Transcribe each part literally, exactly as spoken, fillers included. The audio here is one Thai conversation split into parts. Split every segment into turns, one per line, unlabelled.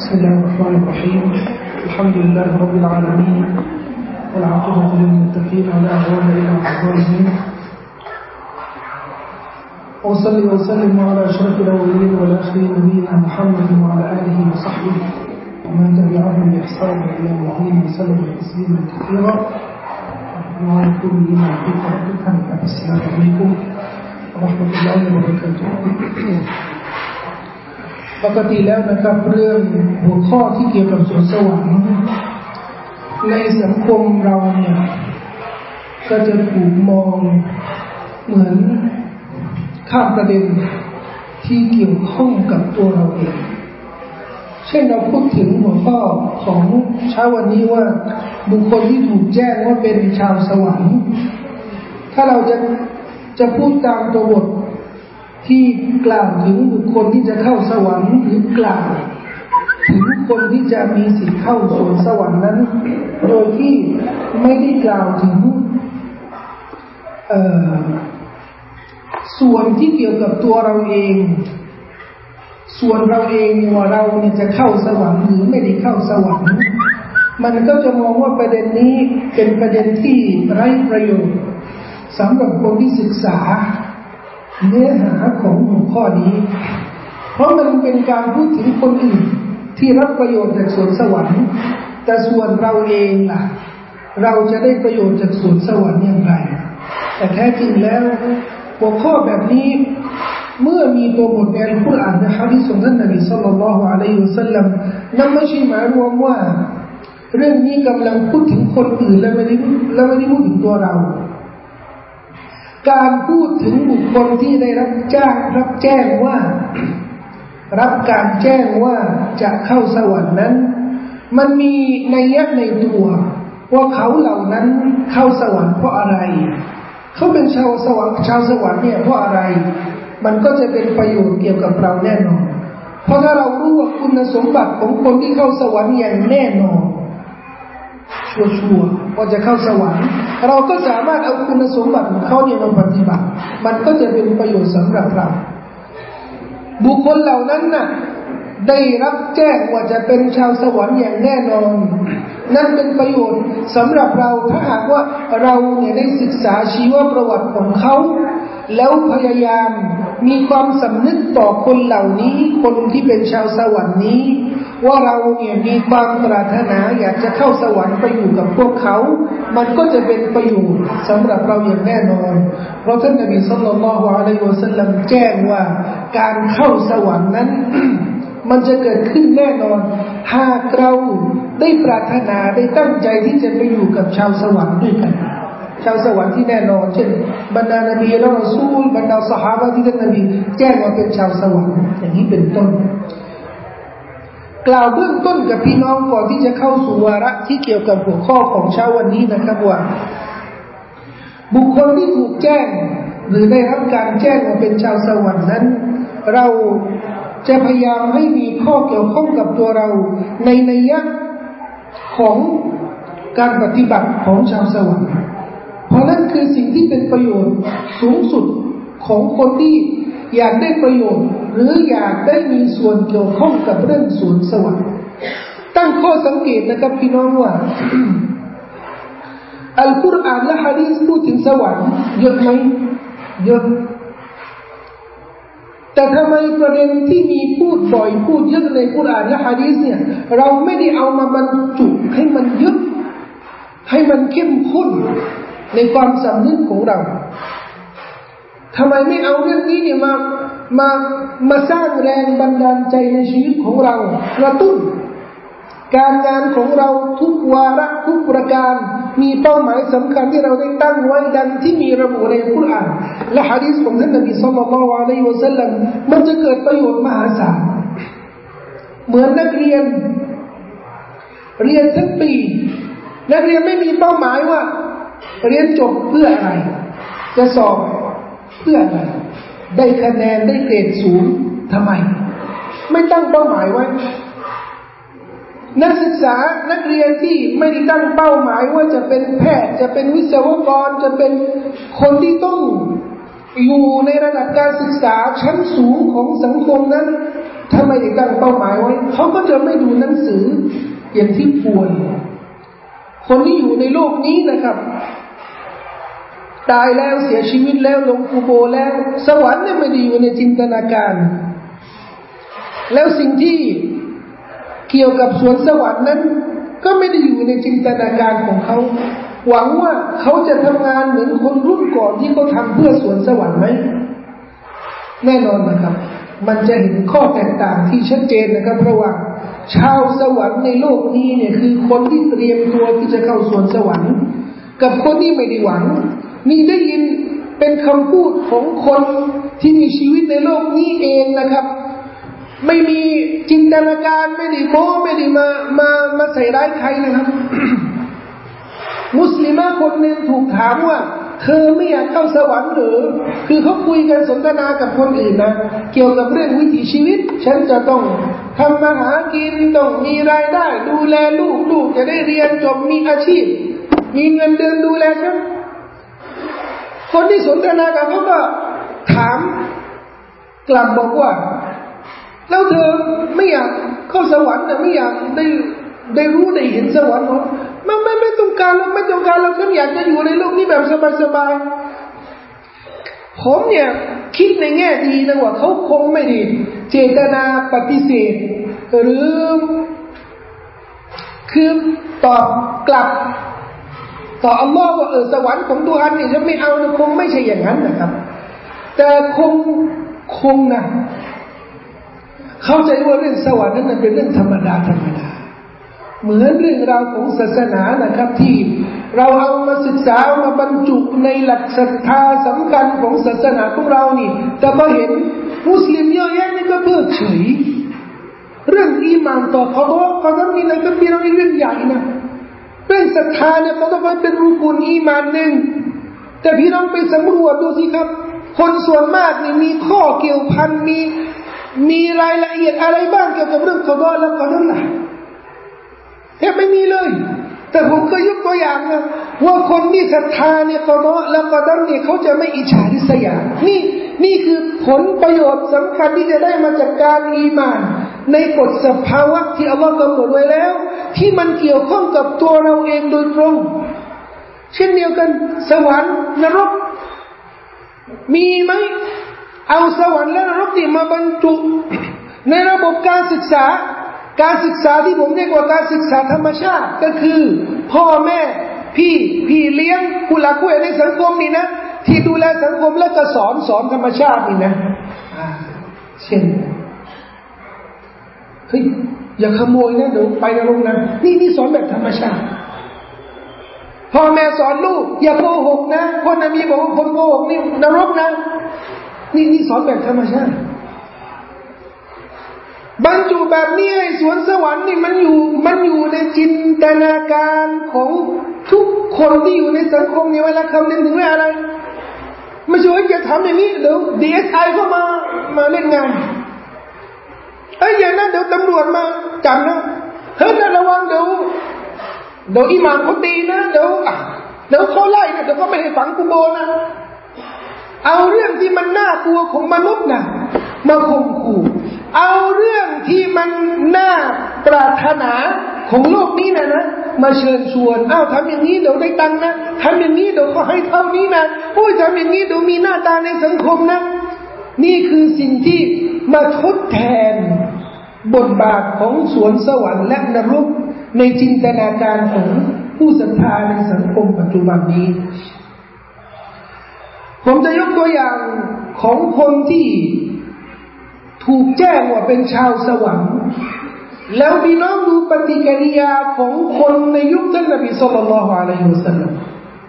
بسم الله الرحمن الرحيم الحمد لله رب العالمين والعاقبة للمتقين ولا عدوان إلا على الظالمين وصلي وسلم على أشرف الأولين والآخرين نبينا محمد وعلى آله وصحبه ومن تبعهم بإحسان إلى يوم الدين وسلم تسليما كثيرا وعليكم بما فيك ربك السلام عليكم ورحمة الله وبركاته ปกติแล้วนะครับเรื่องหัวข้อที่เกี่ยวกับสวนสวรรค์ในสังคมเราเนี่ยก็จะถูกมองเหมือนข้ามประเด็นที่เกี่ยวข้องกับตัวเราเองเช่นเราพูดถึงหัวข้อของเช้าวันนี้ว่าบุคคลที่ถูกแจ้งว่าเป็นชาวสวรรค์ถ้าเราจะจะพูดตามตัวบทที่กล่าวถึงบุคคลที่จะเข้าสวรรค์หรือกล่าวถึงคนที่จะมีสิทธิ์เข้าสวนสวรรค์นั้นโดยที่ไม่ได้กล่าวถึงส่วนที่เกี่ยวกับตัวเราเองส่วนเราเองว่าเราเนี่ยจะเข้าสวรรค์หรือไม่ได้เข้าสวรรค์มันก็จะมองว่าประเด็นนี้เป็นประเด็นที่ไร้ประโยชน์สำหรับคนที่ศึกษาเนื้อหาของหัวข้อนี้เพราะมันเป็นการพูดถึงคนอื่นที่รับประโยชน์จากสวนสวรรค์แต่ส่วนเราเองล่ะเราจะได้ประโยชน์จากสวนสวรรค์อย่างไรแต่แท้จริงแล้วหัวข้อแบบนี้เมื่อมีตัวบทในอัลกุรอานและหะดีษของท่านนบีศ็อลลัลลอฮุอะลัยฮิวะซัลลัมนั่นไม่ใช่หมายรวมว่าเรื่องนี้กำลังพูดถึงคนอื่นและไม่ได้และไม่ได้พูดถึงตัวเราการพูดถึงบุคคลที่ได้รับแจ้งรับแจ้งว่ารับการแจ้งว่าจะเข้าสวรรค์นั้นมันมีนัยยะในตัวว่าเขาเหล่านั้นเข้าสวรรค์เพราะอะไรเขาเป็นชาวสวรรค์ชาวสวรรค์เนี่ยเพราะอะไรมันก็จะเป็นประโยชน์เกี่ยวกับเราแน่นอนเพราะถ้าเรารู้ว่าคุณสมบัติของคนที่เข้าสวรรค์อย่างแน่นอนชัวร์ๆว่าจะเข้าสวรรค์เราก็สามารถเอาคุณสมบัติของเขาเนี่ยมาปฏิบัติมันก็จะเป็นประโยชน์สำหรับเราบุคคลเหล่านั้นน่ะได้รับแจ้งว่าจะเป็นชาวสวรรค์อย่างแน่นอนนั่นเป็นประโยชน์สำหรับเราถ้าหากว่าเราเนี่ยได้ศึกษาชีวประวัติของเขาแล้วพยายามมีความสำนึกต่อคนเหล่านี้คนที่เป็นชาวสวรรค์นี้ว่าเราเนี่ยมีความปรารถนาอยากจะเข้าสวรรค์ไปอยู่กับพวกเขามันก็จะเป็นประโยชน์สำหรับเราอย่างแน่นอนเพราะท่านนบีศ็อลลัลลอฮุอะลัยฮิวะซัลลัมแจ้งว่าการเข้าสวรรค์นั้น มันจะเกิดขึ้นแน่นอนหากเราได้ปรารถนาได้ตั้งใจที่จะไปอยู่กับชาวสวรรค์ด้วยกันชาวสวรรค์ที่แน่นอนเช่นบรรดานบีและรอซูลบรรดาซอฮาบะห์ที่ท่านนบีแจ้งว่าเป็นชาวสวรรค์อย่างนี้เป็นต้นกล่าวเบื้องต้นกับพี่น้องก่อนที่จะเข้าสู่วาระที่เกี่ยวกับหัวข้อของเช้าวันนี้นะครับว่าบุคคลที่ถูกแจ้งหรือได้รับการแจ้งว่าเป็นชาวสวรรค์นั้นเราจะพยายามให้มีข้อเกี่ยวข้องกับตัวเราในนัยยะของการปฏิบัติของชาวสวรรค์เพราะนั่นคือสิ่งที่เป็นประโยชน์สูงสุดของคนที่อยากได้ประโยชน์หรืออยากได้มีส่วนเกี่ยวข้องกับเรื่องสวนสวรรค์ตั้งข้อสังเกตนะครับพี่น้องว่า อัลกุรอานและหะดีษพูดถึงสวรรค์เยอะไหมเยอะแต่ทำไมประเด็นที่มีพูดบ่อยพูดเยอะในกุรอานและหะดีษเนี่ยเราไม่ได้เอามาบรรจุให้มันเยอะให้มันเข้มข้นในความสำนึกของเราทำไมไม่เอาเรื่องนี้เนี่ยมามามาสร้างแรงบันดาลใจในชีวิตของเรากระตุ้นการงานของเราทุกวาระทุกประการมีเป้าหมายสำคัญที่เราได้ตั้งไว้ดังที่มีระบุในกุรอานและหะดีษของท่านนบีศ็อลลัลลอฮุอะลัยฮิวะซัลลัมมันจะเกิดประโยชน์มหาศาลเหมือนนักเรียนเรียนทั้งปีนักเรียนไม่มีเป้าหมายว่าเรียนจบเพื่ออะไรจะสอบเพื่ออะไรได้คะแนนได้เกรดสูงทำไมไม่ตั้งเป้าหมายไว้นักศึกษานักเรียนที่ไม่ได้ตั้งเป้าหมายว่าจะเป็นแพทย์จะเป็นวิศวกรจะเป็นคนที่ต้องอยู่ในระดับการศึกษาชั้นสูงของสังคมนั้นถ้าไม่ได้ตั้งเป้าหมายไว้เขาก็จะไม่ดูหนังสืออย่างที่ควรคนที่อยู่ในโลกนี้นะครับตายแล้วเสียชีวิตแล้วลงกุโบร์แล้วสวรรค์เนี่ยไม่ได้อยู่ในจินตนาการแล้วสิ่งที่เกี่ยวกับสวนสวรรค์นั้นก็ไม่ได้อยู่ในจินตนาการของเขาหวังว่าเขาจะทำงานเหมือนคนรุ่นก่อนที่เขาทำเพื่อสวนสวรรค์ไหมแน่นอนนะครับมันจะเห็นข้อแตกต่างที่ชัดเจนนะครับระหว่างชาวสวรรค์ในโลกนี้เนี่ยคือคนที่เตรียมตัวที่จะเข้าสวนสวรรค์กับคนที่ไม่ได้หวังนี่ได้ยินเป็นคำพูดของคนที่มีชีวิตในโลกนี้เองนะครับไม่มีจินตนาการไม่ได้โม้ไม่ได้มามามาใส่ร้ายใครนะครับ มุสลิมคนหนึ่งถูกถามว่าเธอไม่อยากเข้าสวรรค์หรือคือเขาคุยกันสนทนากับคนอื่นนะเกี่ยวกับเรื่องวิถีชีวิตฉันจะต้องทำมาหากินต้องมีรายได้ดูแลลูกลูกจะได้เรียนจบมีอาชีพมีเงินเดือนดูแลฉันคนที่สนทนากับเขาก็ถามกลับบอกว่าแล้วเธอไม่อยากเข้าสวรรค์นะไม่อยากได้ได้รู้ได้เห็นสวรรค์หรอไม่ไม่ไม่ต้องการเราไม่ต้องการเราแค่อยากจะอยู่ในโลกนี้แบบสบายๆผมเนี่ยคิดในแง่ดีนะว่าเขาคงไม่ได้เจตนาปฏิเสธหรือคือตอบกลับต่ออัลลอฮ์ว่าเออสวรรค์ของตัวอันเนี่ยจะไม่เอานะคงไม่ใช่อย่างนั้นนะครับแต่คงคงนะเข้าใจว่าเรื่องสวรรค์นั้นเป็นเรื่องธรรมดาธรรมดาเหมือนเรื่องราวของศาสนานะครับที่เราเอามาศึกษามาบรรจุในหลักศรัทธาสำคัญของศาสนาของเรานี่แต่พอเห็นมุสลิมเยอะแยะนี่ก็เพิกเฉยเรื่องอีหม่านต่อเขาบอกเขาต้องมีอะไรก็มีเรื่องใหญ่นะเรื่องศรัทธาเนี่ยเขาต้องเป็นรุกุนอีหม่านหนึ่งแต่พี่น้องไปสำรวจดูสิครับคนส่วนมากนี่มีข้อเกี่ยวพันมีมีรายละเอียดอะไรบ้างเกี่ยวกับเรื่องกอฎอและกอดัรล่ะแทบไม่มีเลยแต่ผมเคยยกตัวอย่างนะว่าคนที่ศรัทธาเนี่ยกอฎอและกอดัรเนี่ยเขาจะไม่อิจฉาริษยานี่นี่คือผลประโยชน์สำคัญที่จะได้มาจากการอีหม่านในกฎสภาวะที่อัลลอฮ์กำหนดไว้แล้วที่มันเกี่ยวข้องกับตัวเราเองโดยตรงเช่นเดียวกันสวรรค์นรกมีไหมเอาสวรรค์และนรกนี่มาบรรจุในระบบการศึกษาการศึกษาที่ผมเรียกว่าการศึกษาธรรมชาติก็คือพ่อแม่พี่พี่เลี้ยงผู้หลักผู้ใหญ่ในสังคมนี่นะที่ดูแลสังคมแล้วก็สอนสอนธรรมชาตินี่นะเช่นเฮ้ยอย่าขโมยนะเดี๋ยวไปนรกนะนี่นี่สอนแบบธรรมชาติพ่อแม่สอนลูกอย่าโกหกนะเพราะนบีบอกว่าคนโกหกนี่นรกนะนี่นี่สอนแบบธรรมชาติบรรจุแบบนี้ไอ้สวนสวรรค์นี่มันอยู่มันอยู่ในจินตนาการของทุกคนที่อยู่ในสังคมเนี่ยเวลาคำนึงถึงเรื่องอะไรไม่ใช่ว่าจะทำอย่างนี้เดี๋ยว ดี เอส ไอ เข้ามามาเล่นงานไอ้อย่างนั้นเดี๋ยวตำรวจมาจับนะเฮ้ยระวังเดี๋ยวเดี๋ยวอิหม่ามเขาตีนะเดี๋ยวเดี๋ยวเขาไล่นะเดี๋ยวเขาไม่ให้ฝังกุโบร์นะเอาเรื่องที่มันน่ากลัวของมนุษย์นะมาข่มขู่เอาเรื่องที่มันน่าปรารถนาของโลกนี้นะนะมาเชิญชวนอ้าวทำอย่างนี้เดี๋ยวได้ตังค์นะทำอย่างนี้เดี๋ยวเขาให้เท่านี้นะโอ้ยทำอย่างนี้เดี๋ยวมีหน้าตาในสังคมนะนี่คือสิ่งที่มาทดแทนบทบาทของสวนสวรรค์และนรกในจินตนาการของผู้ศรัทธาในสังคมปัจจุบันนี้ผมจะยกตัวอย่างของคนที่ถูกแจ้งว่าเป็นชาวสวรรค์แล้วพี่น้องดูปฏิกิริยาของคนในยุคท่านนบีศ็อลลัลลอฮุอะลัยฮิวะซัลลัม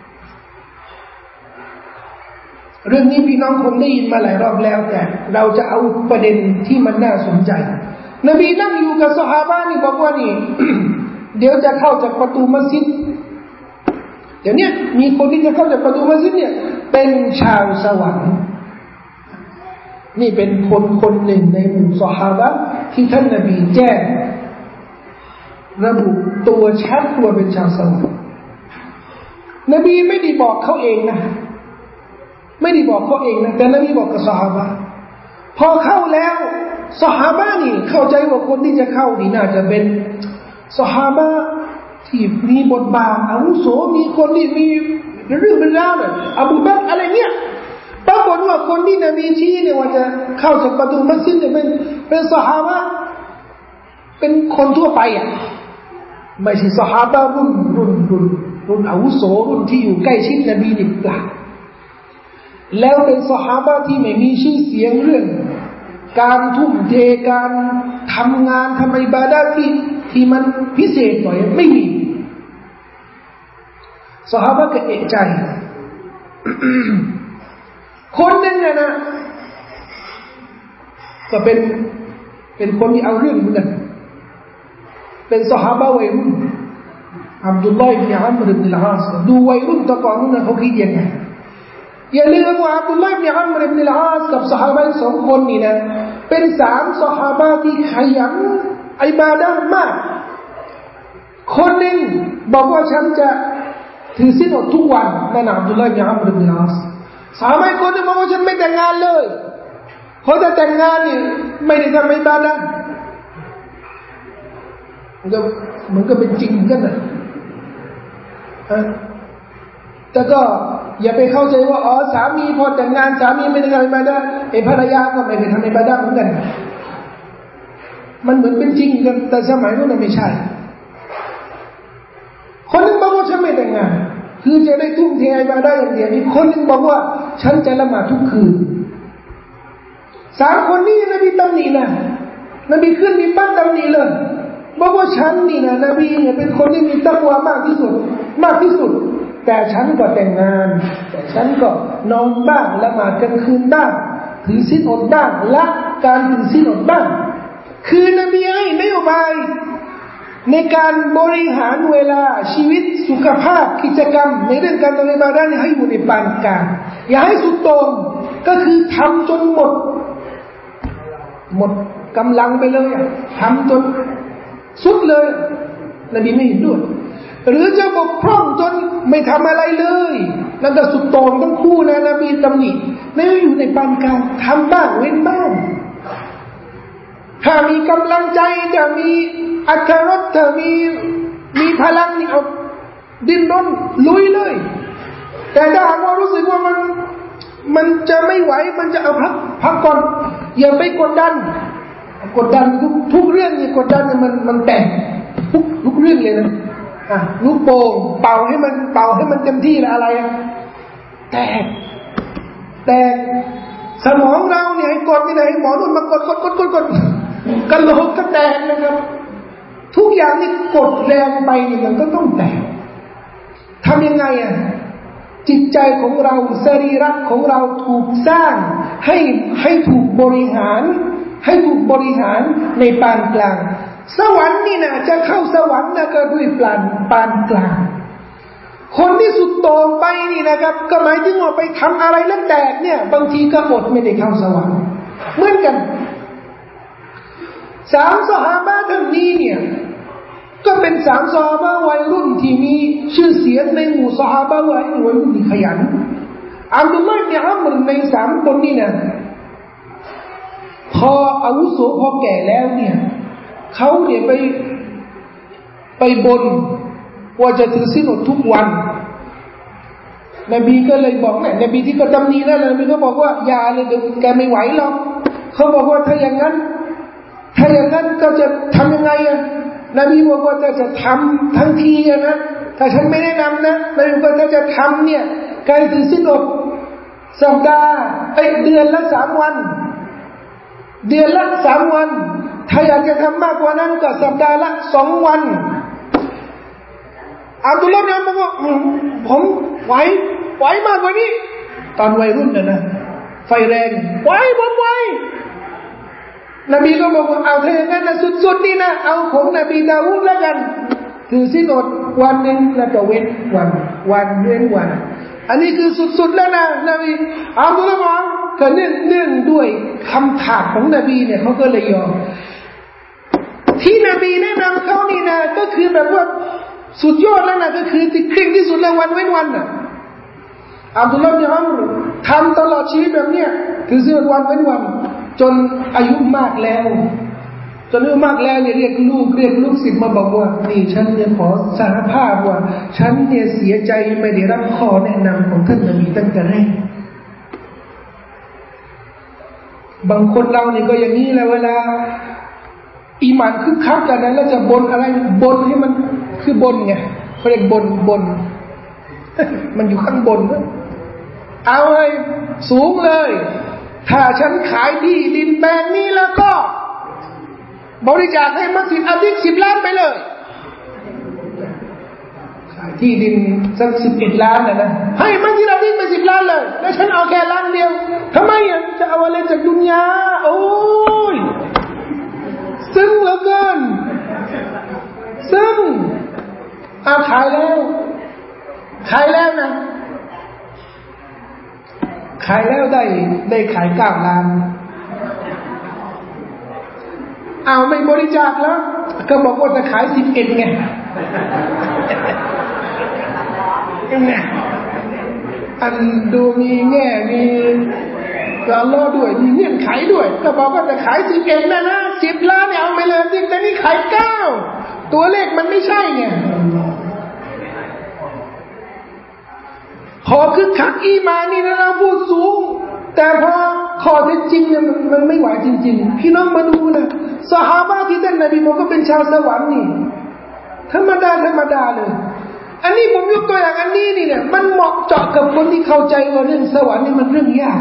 เรื่องนี้พี่น้องคงได้ยินมาหลายรอบแล้วแต่เราจะเอาประเด็นที่มันน่าสนใจนบีนั่งอยู่กับซอฮาบะห์นี่บอกว่านี่ เดี๋ยวจะเข้าจากประตูมัสยิดเดี๋ยวนี้มีคนที่จะเข้าจากประตูมัสยิดเนี่ยเป็นชาวสวรรค์นี่เป็นคนคนหนึ่งในหมู่ซอฮาบะห์ที่ท่านนบีแจ้งระบุตัวชัดว่าเป็นชาวสวรรค์นบีไม่ได้บอกเขาเองนะไม่ได้บอกเขาเองนะแต่นบีบอกกับซอฮาบะห์พอเข้าแล้วซอฮาบะห์นี่เข้าใจว่าคนที่จะเข้านี่น่าจะเป็นซอฮาบะห์ที่มีบทบาทอาวุโสมีคนที่มีเรื่องเป็นราวเนี่ยอบูบักรอะไรเนี่ยปรากฏว่าคนที่นบีชี้เนี่ยว่าจะเข้าจากประตูมัสยิดเนี่ยเป็นเป็นซอฮาบะห์เป็นคนทั่วไปอ่ะไม่ใช่ซอฮาบะห์รุ่นรุ่นรุ่นรุ่นอาวุโสรุ่นที่อยู่ใกล้ชิดนบีนี่เปล่าแล้วเป็นซอฮาบะห์ที่ไม่มีชื่อเสียงเรื่องการทุ่มเทการทำงานทำอิบาดะห์ที่ที่มันพิเศษหน่อยไม่มีซอฮาบะห์ก็เอะใจ คนนึงนะก็เป็นเป็นคนที่เอาเรื่องเหมือนกันเป็นซอฮาบะห์วัยรุ่นอับดุลลอฮ์อิบนุอัมรอิบนุลอาสดูวัยรุ่นตะก่อนนู้นเขาคิดยังไงอย่าลืมว่าอับดุลลอฮ์อิบนุอัมรอิบนุลอาสกับซอฮาบะห์สองคนนี่นะเป็นสามซอฮาบะห์ที่ขยันอิบาดะห์มากคนหนึ่งบอกว่าฉันจะถือศีลอดทุกวันนั่นอับดุลลอฮ์อิบนุอัมรอิบนุลอาสสามีคนนึงบอกว่าฉันไม่แต่งงานเลยเพราะถ้าแต่งงานนี่ไม่ได้ทำอิบาดะห์มันก็มันก็เป็นจริงกันนะแต่ก็อย่าไปเข้าใจว่าอ๋อสามีพอแต่งงานสามีไม่ได้ทำอิบาดะห์ไอ้ภรรยาก็ไม่ได้ทำอิบาดะห์เหมือนกันมันเหมือนเป็นจริงกันแต่สมัยนั้นไม่ใช่คนนึงบอกว่าฉันไม่แต่งงานคือจะได้ทุ่มเทอิบาดะห์อย่างเดียวอีกคนนึงบอกว่าฉันจะละหมาดทุกคืนสามคนนี้นบีตำหนินะนบีขึ้นมีปั้นตำหนิเลยบอกว่าฉันนี่นะนบีเนี่ยเป็นคนที่มีตักวามากที่สุดมากที่สุดแต่ฉันก็แต่งงานแต่ฉันก็นอนบ้างละหมาดกลางคืนบ้างถือศีลอดบ้างละการถือศีลอดบ้างคือนบีให้นโยบายในการบริหารเวลาชีวิตสุขภาพกิจกรรมในเรื่องการทำอิบาดะห์ให้อยู่ในปานกลางอย่าให้สุดโต่งก็คือทำจนหมดหมดกำลังไปเลยทำจนสุดเลยนบีไม่เห็นด้วยหรือจะบกพร่องจนไม่ทำอะไรเลยนั่นก็สุดโต่งทั้งคู่นะนบีตำหนิไม่อยู่ในปานกลางทำบ้างเว้นบ้างถ้ามีกำลังใจจะมีอัตรสถ้ามีมีพลังนี่เอาดิ้นรนลุยเลยแต่ถ้าหากว่ารู้สึกว่ามันมันจะไม่ไหวมันจะเอาพักพักก่อนอย่าไปกดดันกดดันทุกทุกเรื่องนี่กดดันเนี่ยมันมันแต่งทุกทุกเรื่องเลยนะอ่ะลูกโป่งเป่าให้มันเป่าให้มันเต็มที่แล้วอะไรอ่ะแตกแตกสมองเราเนี่ยให้กดไม่ได้ให้หมอนุ่นมากดกดกดกดกดกระโหลกก็แตกนะครับทุกอย่างนี่กดแรงไปนี่มันก็ต้องแตกทำยังไงอ่ะจิตใจของเราสรีระของเราถูกสร้างให้ให้ถูกบริหารให้ถูกบริหารในปานกลางสวรรค์นี่นะจะเข้าสวรรค์นะก็ด้วยปานปานกลางคนที่สุดโต่งไปนี่นะครับก็หมายถึงว่าไปทำอะไรแล้วแตกเนี่ยบางทีก็อดไม่ได้เข้าสวรรค์เหมือนกันสามซอฮาบะห์ท่านนี้เนี่ยก็เป็นสามซอฮาบะห์วัยรุ่นที่มีชื่อเสียงในหมู่ซอฮาบะห์วัยรุ่นที่ขยันอับดุลลอฮ์อิบนุอัมรในสามคนนี้นะพออาวุโสพอแก่แล้วเนี่ยเขาเนี่ยไปไปบนว่าจะถือศีลอดทุกวันนบีก็เลยบอกเนี่ยนบีที่ก็ตำหนินั่นนบีก็บอกว่าอย่าเลยเดี๋ยวแกไม่ไหวหรอกเขาบอกว่าถ้าอย่างนั้นถ้าอย่างนั้นก็จะทำยังไงอ่ะนบีบอกว่าจะจะทำทั้งทีนะถ้าฉันไม่แนะนำนะนบีบอกว่าถ้าจะทำเนี่ยการถือศีลอดสัปดาห์ไอเดือนละสามวันเดือนละสามวันถ้าอยากจะทำมากกว่านั้นก็สัปดาห์ละสองวันอับดุลลอฮ์เนี่ยบอกว่าผมไหวไหวมากกว่านี้ตอนวัยรุ่นน่ะนะไฟแรงไหวผมไหวนบีก็บอกว่าเอาเท่านั้นนะสุดๆนี่นะเอาของนบีดาวูดแล้วกันถือศีลอดวันนึงแล้วก็เว้นวันวันเว้นวันอันนี้คือสุดๆแล้วนะนบีอับดุลลอฮ์บอกก็เนื่องเนื่องด้วยคำถามของนบีเนี่ยเขาก็เลยยอมที่นบีแนะนำเขานี่นะก็คือแบบว่าสุดยอดแล้วนะก็คือที่เคร่งที่สุดแล้ววันเว้นวันน่ะอับดุลลอฮ์บินอัมรทำตลอดชีวิตแบบเนี้ยถือศีลวันเว้นวันจนอายุมากแล้วจนอายุมากแล้วเนี่ยเรียกลูกเรียกลูกศิษย์มาบอกว่านี่ฉันเนี่ยขอสารภาพว่าฉันเนี่ยเสียใจไม่ได้รับข้อแนะนำของท่านนบีตั้งแต่แรกบางคนเราเนี่ยก็อย่างนี้แหละเวลาอีหม่านคึกคักกันนั้นแล้วจะบนอะไรบนให้มันคือบนไงเขาเรียกบนบนมันอยู่ข้างบนเอาเลยสูงเลยถ้าฉันขายที่ดินแปลงนี้แล้วก็บริจาคให้มัสยิดอาทิตย์สิบล้านไปเลยขายที่ดินสักสิบเอ็ดล้านนะนะให้มัสยิดอาทิตย์ไปสิบล้านเลยแล้วฉันเอาแค่ล้านเดียวทำไมอ่ะจะเอาอะไรจากดุนยาโอ้ยซึ้งเหลือเกินซึ้งเอาขายแล้วขายแล้วนะขายแล้วได้ได้ขายเก้าล้านเอาไม่บริจาคแล้วก็บอกว่าจะขายสิบเอ็ดไงยังไงอันดูมีแง่มีอัลลอฮ์ด้วยมีเงื่อนไขด้วยก็บอกว่าจะขายสิบเอ็ดนะนะสิบล้านเนี่ยเอาไปเลยจริงแต่นี่ขายเก้าตัวเลขมันไม่ใช่ไงขอคือคักอีมานี่นะเราพูดสูงแต่พอข้อเท็จจริงเนี่ยมันมันไม่ไหวจริงๆพี่น้องมาดูนะซอฮาบะห์ที่ท่านนบีบอกก็เป็นชาวสวรรค์นี่ธรรมดาธรรมดาเลยอันนี้ผมยกตัวอย่างอันนี้นี่เนี่ยมันเหมาะเจาะกับคนที่เข้าใจว่าเรื่องสวรรค์นี่มันเรื่องยาก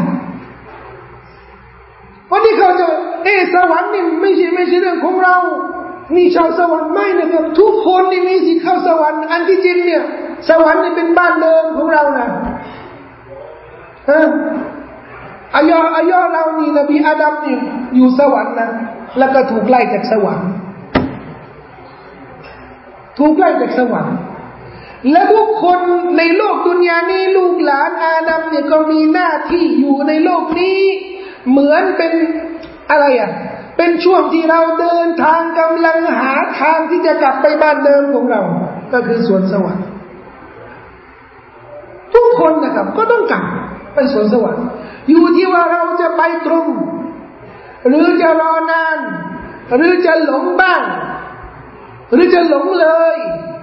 วันที่เขาจะเออสวรรค์นี่ไม่ใช่ไม่ใช่เรื่องของเรานี่ชาวสวรรค์ไม่นะครับทุกคนนี่มีสิทธิ์เข้าสวรรค์อันที่จริงเนี่ยสวรรค์นี่เป็นบ้านเดิมของเรานะฮะอายออายอเรานี่นบีอาดัมนี่อยู่สวรรค์นะแล้วก็ถูกไล่จากสวรรค์ถูกไล่จากสวรรค์และทุกคนในโลกดุนยานี้ลูกหลานอาดัมเนี่ยก็มีหน้าที่อยู่ในโลกนี้เหมือนเป็นอะไรอ่ะเป็นช่วงที่เราเดินทางกำลังหาทางที่จะกลับไปบ้านเดิมของเราก็คือสวนสวรรค์ทุกคนนะครับก็ต้องกลับไปสวนสวรรค์อยู่ที่ว่าเราจะไปตรงหรือจะรอนานหรือจะหลงบ้างหรือจะหลงเลย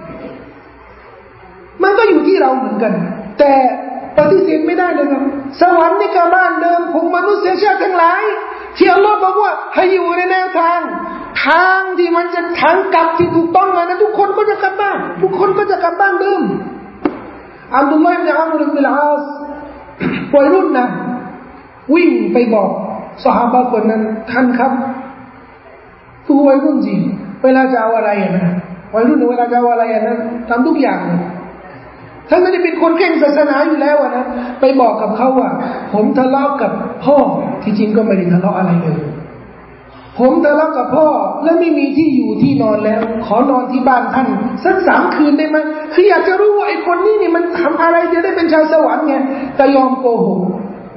มันก็อยู่ที่เราเหมือนกันแต่ปฏิเสธไม่ได้เลยครับสวรรค์นี่ก็บ้านเดิมของมนุษยชาติทั้งหลายที่อัลลอฮ์บอกว่าให้อยู่ในแนวทางทางที่มันจะทางกลับที่ถูกต้องนะทุกคนก็จะกลับบ้านทุกคนก็จะกลับบ้านเดิมอับดุลลอฮ์อิบนุอัมรอิบนุลอาสวัยรุ่นนะวิ่งไปบอกซอฮาบะห์คนนั้นท่านครับตัววัยรุ่นจริงเวลาจะเอาอะไรนะวัยรุ่นเวลาจะเอาอะไรนะทำทุกอย่างเลยท่านไม่ได้เป็นคนเก่งศาสนาอยู่แล้วนะไปบอกกับเขาว่าผมทะเลาะกับพ่อที่จริงก็ไม่ได้ทะเลาะอะไรเลยผมทะเลาะกับพ่อแล้วไม่มีที่อยู่ที่นอนแล้วขอนอนที่บ้านท่านสักสามคืนได้ไหมคืออยากจะรู้ว่าไอ้คนนี้นี่มันทำอะไรจะได้เป็นชาวสวรรค์ไงแต่ยอมโกหก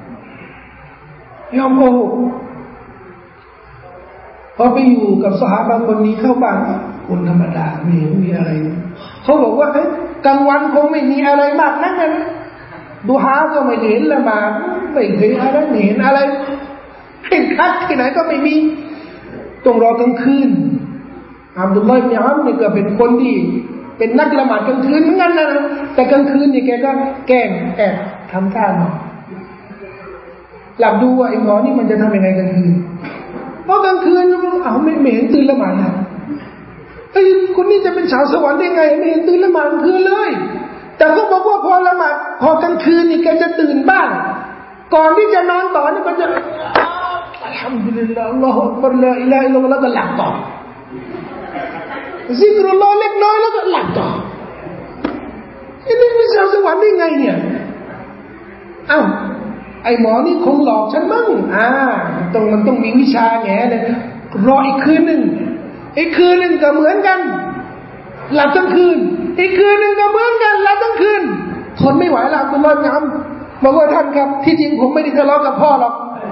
ยอมโกหกพอไปอยู่กับซอฮาบะห์คนนี้เข้าบ้านคนธรรมดาไม่มีอะไรเขาบอกว่าเอ๊ะกลางวันคงไม่มีอะไรมากนักนะดูฮาก็ไม่เห็นละหมาดไม่เห็นอะไรไม่เห็นอะไรเห็นคัดที่ไหนก็ไม่มีต้องรอกลางคืนอับดุลลอฮ์อิบนุอัมรนี่ก็เป็นคนที่เป็นนักละหมาดกลางคืนเหมือนกันนะแต่กลางคืนนี่แกก็แกล้งแอบทำท่าหมอหลับดูว่าไอ้หมอนี่มันจะทำยังไงกลางคืนเพราะกลางคืนอ้าวไม่ไม่เห็นตื่นละหมาดนะไอ้คนนี้จะเป็นชาวสวรรค์ได้ไงไม่เห็นตื่นละหมาดกลางคืนเลยแต่เขาบอกว่าพอละหมาดพอกลางคืนนี่แกจะตื่นบ้างก่อนที่จะนอนต่อนี่ก็จะอัลฮัมดุลิลลาฮ์อัลลอฮฺอักบัรลาอิลาฮะอิลลัลลอฮ์แล้วก็หลับต่อซิกรุลลอฮ์เล็กน้อยแล้วก็หลับต่อไอ้นี่เป็นชาวสวรรค์ได้ไงเนี่ยอ้าวไอ้หมอนี่คงหลอกฉันมั้งอ่าต้องมันต้องมีวิชาแง่เลยรออีกคืนหนึ่งอีกคืนหนึ่งก็เหมือนกันหลับทั้งคืนอีกคืนหนึ่งก็เหมือนกันหลับทั้งคืนทนไม่ไหวแล้วอับดุลลอฮ์อิบนุอัมรบอกว่าท่านครับที่จริงผมไม่ได้ทะเลาะกับพ่อหรอก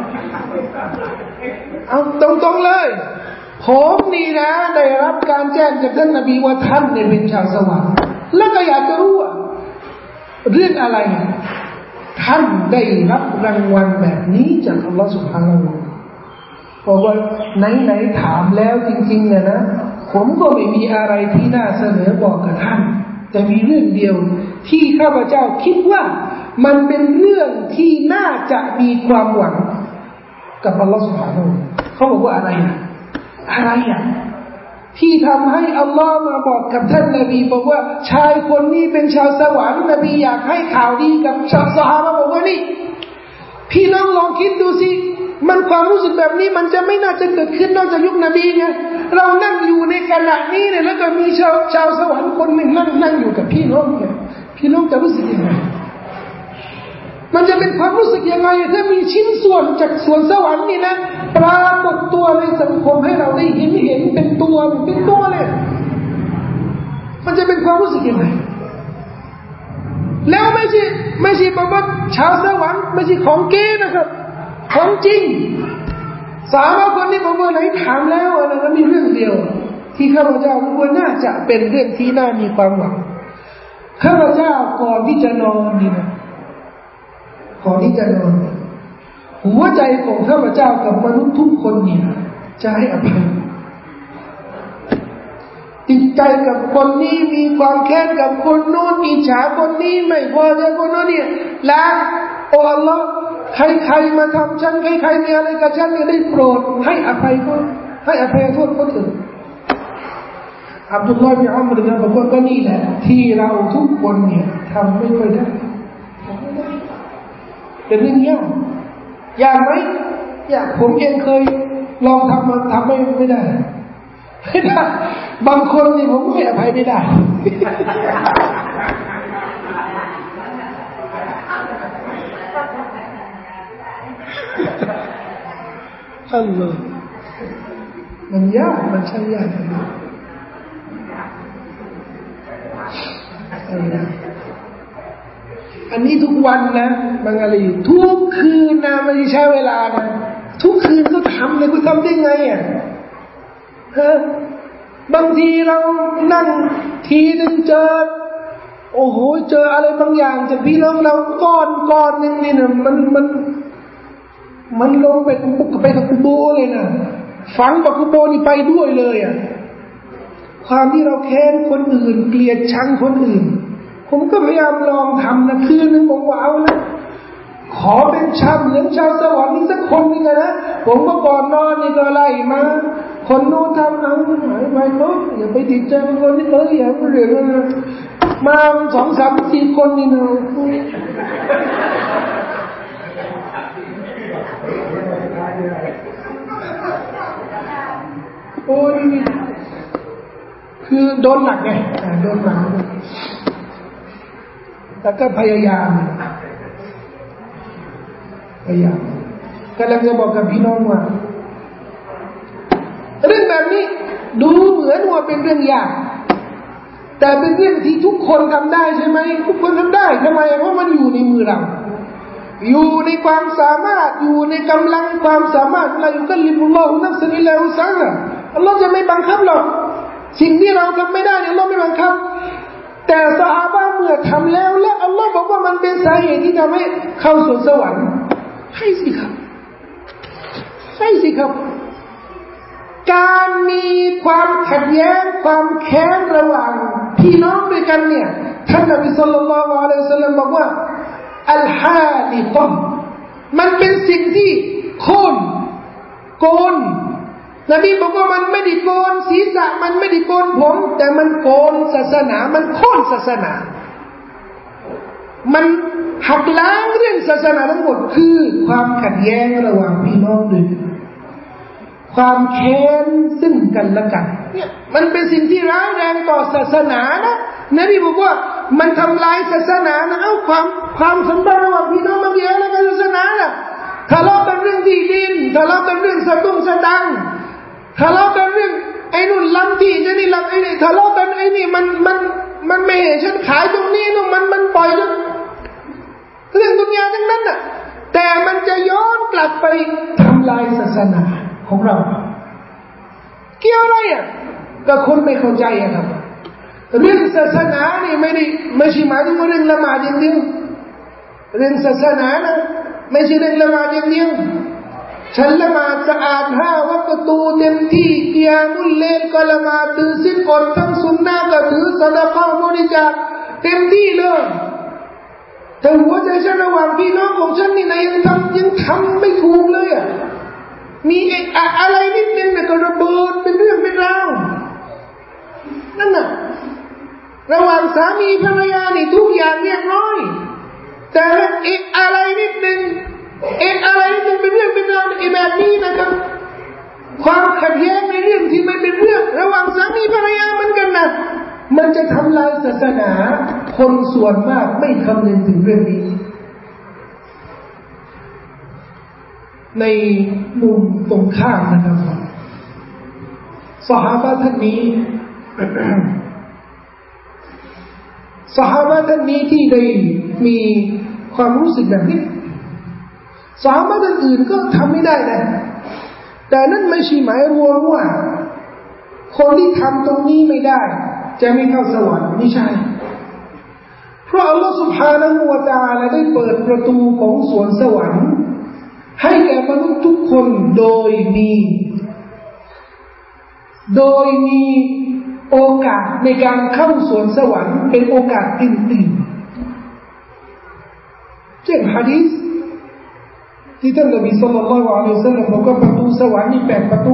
เอาตรงๆเลยผมนี่นะได้รับการแจ้งจากท่านนบีว่าท่านเนี่ยเป็นชาวสวรรค์แล้วก็อยากจะรู้ว่าเรื่องอะไรท่านได้รับรางวัลแบบนี้จากอัลลอฮฺ سبحانه และบอกว่าไหนๆถามแล้วจริงๆเนี่ยนะผมก็ไม่มีอะไรที่น่าเสนอบอกกับท่านแต่มีเรื่องเดียวที่ข้าพเจ้าคิดว่ามันเป็นเรื่องที่น่าจะมีความหวังกับอัลลอฮฺ سبحانه เขาบอกว่าอะไรอ่ะอะไรอ่ะที่ทำให้อัลลอฮ์มาบอกกับท่านนบีบอกว่าชายคนนี้เป็นชาวสวรรค์นบีอยากให้ข่าวดีกับชาวซอฮาบะห์บอกว่านี่พี่น้องลองคิดดูสิมันความรู้สึกแบบนี้มันจะไม่น่าจะเกิดขึ้นนอกจากยุคนบีไงเรานั่งอยู่ในขณะนี้เนี่ยแล้วก็มีชาวชาวสวรรค์คนหนึ่งนั่งนั่งอยู่กับพี่น้องเนี่ยพี่น้องจะรู้สึกยังไงมันจะเป็นความรู้สึกยังไงถ้ามีชิ้นส่วนจากส่วนสวรรค์นี่นะปรากฏตัวในสังคมให้เราได้เห็นเห็นเป็นตัวเป็นตัวเลยมันจะเป็นความรู้สึกยังไงแล้วไม่ใช่ไม่ใช่บอกว่าชาวสวรรค์ไม่ใช่ของเก๊นะครับของจริงสามคนนี้บอกว่าไหนถามแล้วอะไรก็มีเรื่องเดียวที่ข้าพเจ้ารู้ว่าน่าจะเป็นเรื่องที่น่ามีความหวังข้าพเจ้าก่อนที่จะนอนนี่นะก่อนที่จะนอนหัวใจของข้าพเจ้ากับมนุษย์ทุกคนเนี่ยจะให้อภัยจิตใจกับคนนี้มีความแค้นกับคนโน้นอิจฉาคนนี้ไม่พอใจคนโน้นเนี่ยล้างโอ้อัลลอฮ์ใครๆมาทำฉันใครๆมีอะไรกับฉันเนี่ยได้โปรดให้อภัยเขาให้อภัยโทษเขาเถิดอับดุลลอฮ์บินอัมรเนี่ยบอกว่าก็นี่แหละที่เราทุกคนเนี่ยทำไม่ค่อยได้เป็นเรื่องยากยากไหมยากผมเองเคยลองทำมาทำไม่ไม่ได้ไม่ได้บางคนนี่ผมให้อภัยไม่ได้อัลลอฮ์มันยากมันใช่ยากอันนี้ทุกวันนะบางอะไรทุกคืนนะไม่ใช่เวลานะทุกคืนก็ทำเลยก็ทำได้ไงอ่ะฮะบางทีเรานั่งทีหนึ่งเจอโอ้โหเจออะไรบางอย่างจากพี่น้องเราก้อนก้อนนึงนี่นะมันมันมันลงไปกุบไปกับกุโบเลยนะฝังกับกุโบนี่ไปด้วยเลยอ่ะความที่เราแค้นคนอื่นเกลียดชังคนอื่นผมก็พยายามลองทำนะคืนนึงผมว่าเอานะขอเป็นชาวเหมือนชาวสวรรค์นี่สักคนนึงนะผมก็ก่อนนอนนี่ก็ไล่มาคนโน้นทำเอาหายไปก็อย่าไปติดใจคนนี้เอออย่าเรื่องนะมาสองสามสี่คนนี่นะโอ้ยคือโดนหนักไงโดนหนักแต่ก็พยายามพยายามกำลังจะบอกกับพี่น้องว่าเรื่องแบบนี้ดูเหมือนว่าเป็นเรื่องยากแต่เป็นเรื่องที่ทุกคนทำได้ใช่ไหมทุกคนทำได้ทำไมเพราะมันอยู่ในมือเราอยู่ในความสามารถอยู่ในกำลังความสามารถเราอยู่กันลิบุลลอฮุนัฟซันอิลลาอุซาฮะอัลลอฮ์จะไม่บังคับหรอกสิ่งที่เราทำไม่ได้เนี่ยอัลลอฮ์ไม่บังคับแต่ซอฮาบะห์เมื่อทำแล้วและอัลลอฮ์บอกว่ามันเป็นสาเหตุที่ทำให้เข้าสู่สวรรค์ให้สิครับให้สิครับการมีความขัดแย้งความแค้นระหว่างพี่น้องด้วยกันเนี่ยท่านนบีศ็อลลัลลอฮุอะลัยฮิวะซัลลัมบอกว่าอัลฮาลิกะมันเป็นสิ่งที่โค่นโกนนบีบอกว่ามันไม่ได้โกนศีรษะมันไม่ได้โกนผมแต่มันโกนศาสนามันโค่นศาสนามันหักล้างเรื่องศาสนาทั้งหมดคือความขัดแย้งระหว่างพี่น้องด้วยความแค้นซึ่งกันและกันเนี่ยมันเป็นสิ่งที่ร้ายแรงต่อศาสนานะนบีบอกว่ามันทำลายศาสนานะเอาความความสัมพันธ์ระหว่างพี่น้องมันแย่แล้วกันศาสนาน่ะทะเลาะกันเรื่องที่ดินทะเลาะกันเรื่องสตุ้งสตังทะเลาะกันเรื่องไอ้นู่นลำที่จะนี่ลำไอ้นี่ทะเลาะกันไอ้นี่มันมันมันไม่เห็นฉันขายตรงนี้นู่นมันมันปล่อยกันเรื่องดุนยาทั้งนั้นน่ะแต่มันจะย้อนกลับไปทำลายศาสนาของเราเกี่ยวอะไรอ่ะก็คนไม่เข้าใจอ่ะครับเรื่องศาสนานี่ไม่ได้ไม่ใช่หมายถึงว่าเรื่องละหมาดอย่างเดียวเรื่องศาสนานะไม่ใช่เรื่องละหมาดอย่างเดียวฉันละหมาดสะอาดห้าวักตูเต็มที่กิยามุลเลลก็ละหมาดถือศีลอดทั้งสุนนะก็ถือซะดะกอฮ์บริจาคเต็มที่เลยแต่หัวใจฉันระหว่างพี่น้องของฉันนี่นะยังทำยังทำไม่ถูกเลยอ่ะมีอะไรนิดนึงก็ระเบิดเป็นเรื่องเป็นราวนั่นน่ะระหว่างสามีภรรยานี่ทุกอย่างเรียบร้อยแต่เอกอะไรนิดนึงเอกอะไรนิดนึงเป็นเรื่องเป็นราวไอ้แบบนี้นะครับความขัดแย้งในเรื่องที่ไม่เป็นเรื่องระหว่างสามีภรรยามันกันนะมันจะทำลายศาสนาคนส่วนมากไม่คำนึงถึงเรื่องนี้ในมุมตรงข้ามนะครับซอฮาบะห์ท่านนี้ซอฮาบะห์ท่านนี้ที่ได้มีความรู้สึกแบบนี้ซอฮาบะห์ท่านอื่นก็ทำไม่ได้นะแต่นั่นไม่ใช่หมายรวมว่าคนที่ทำตรงนี้ไม่ได้จะไม่เข้าสวรรค์ไม่ใช่เพราะอัลลอฮฺ سبحانه และ تعالى ได้เปิดประตูของสวนสวรรค์ให้แก่มนุษย์ทุกคนโดยมีโดยมีโอกาสในการเข้าสวนสวรรค์เป็นโอกาสอื่นๆเช่นหะดีษที่ท่านนบีศ็อลลัลลอฮุอะลัยฮิวะซัลลัมบอกว่าประตูสวรรค์มีแปดประตู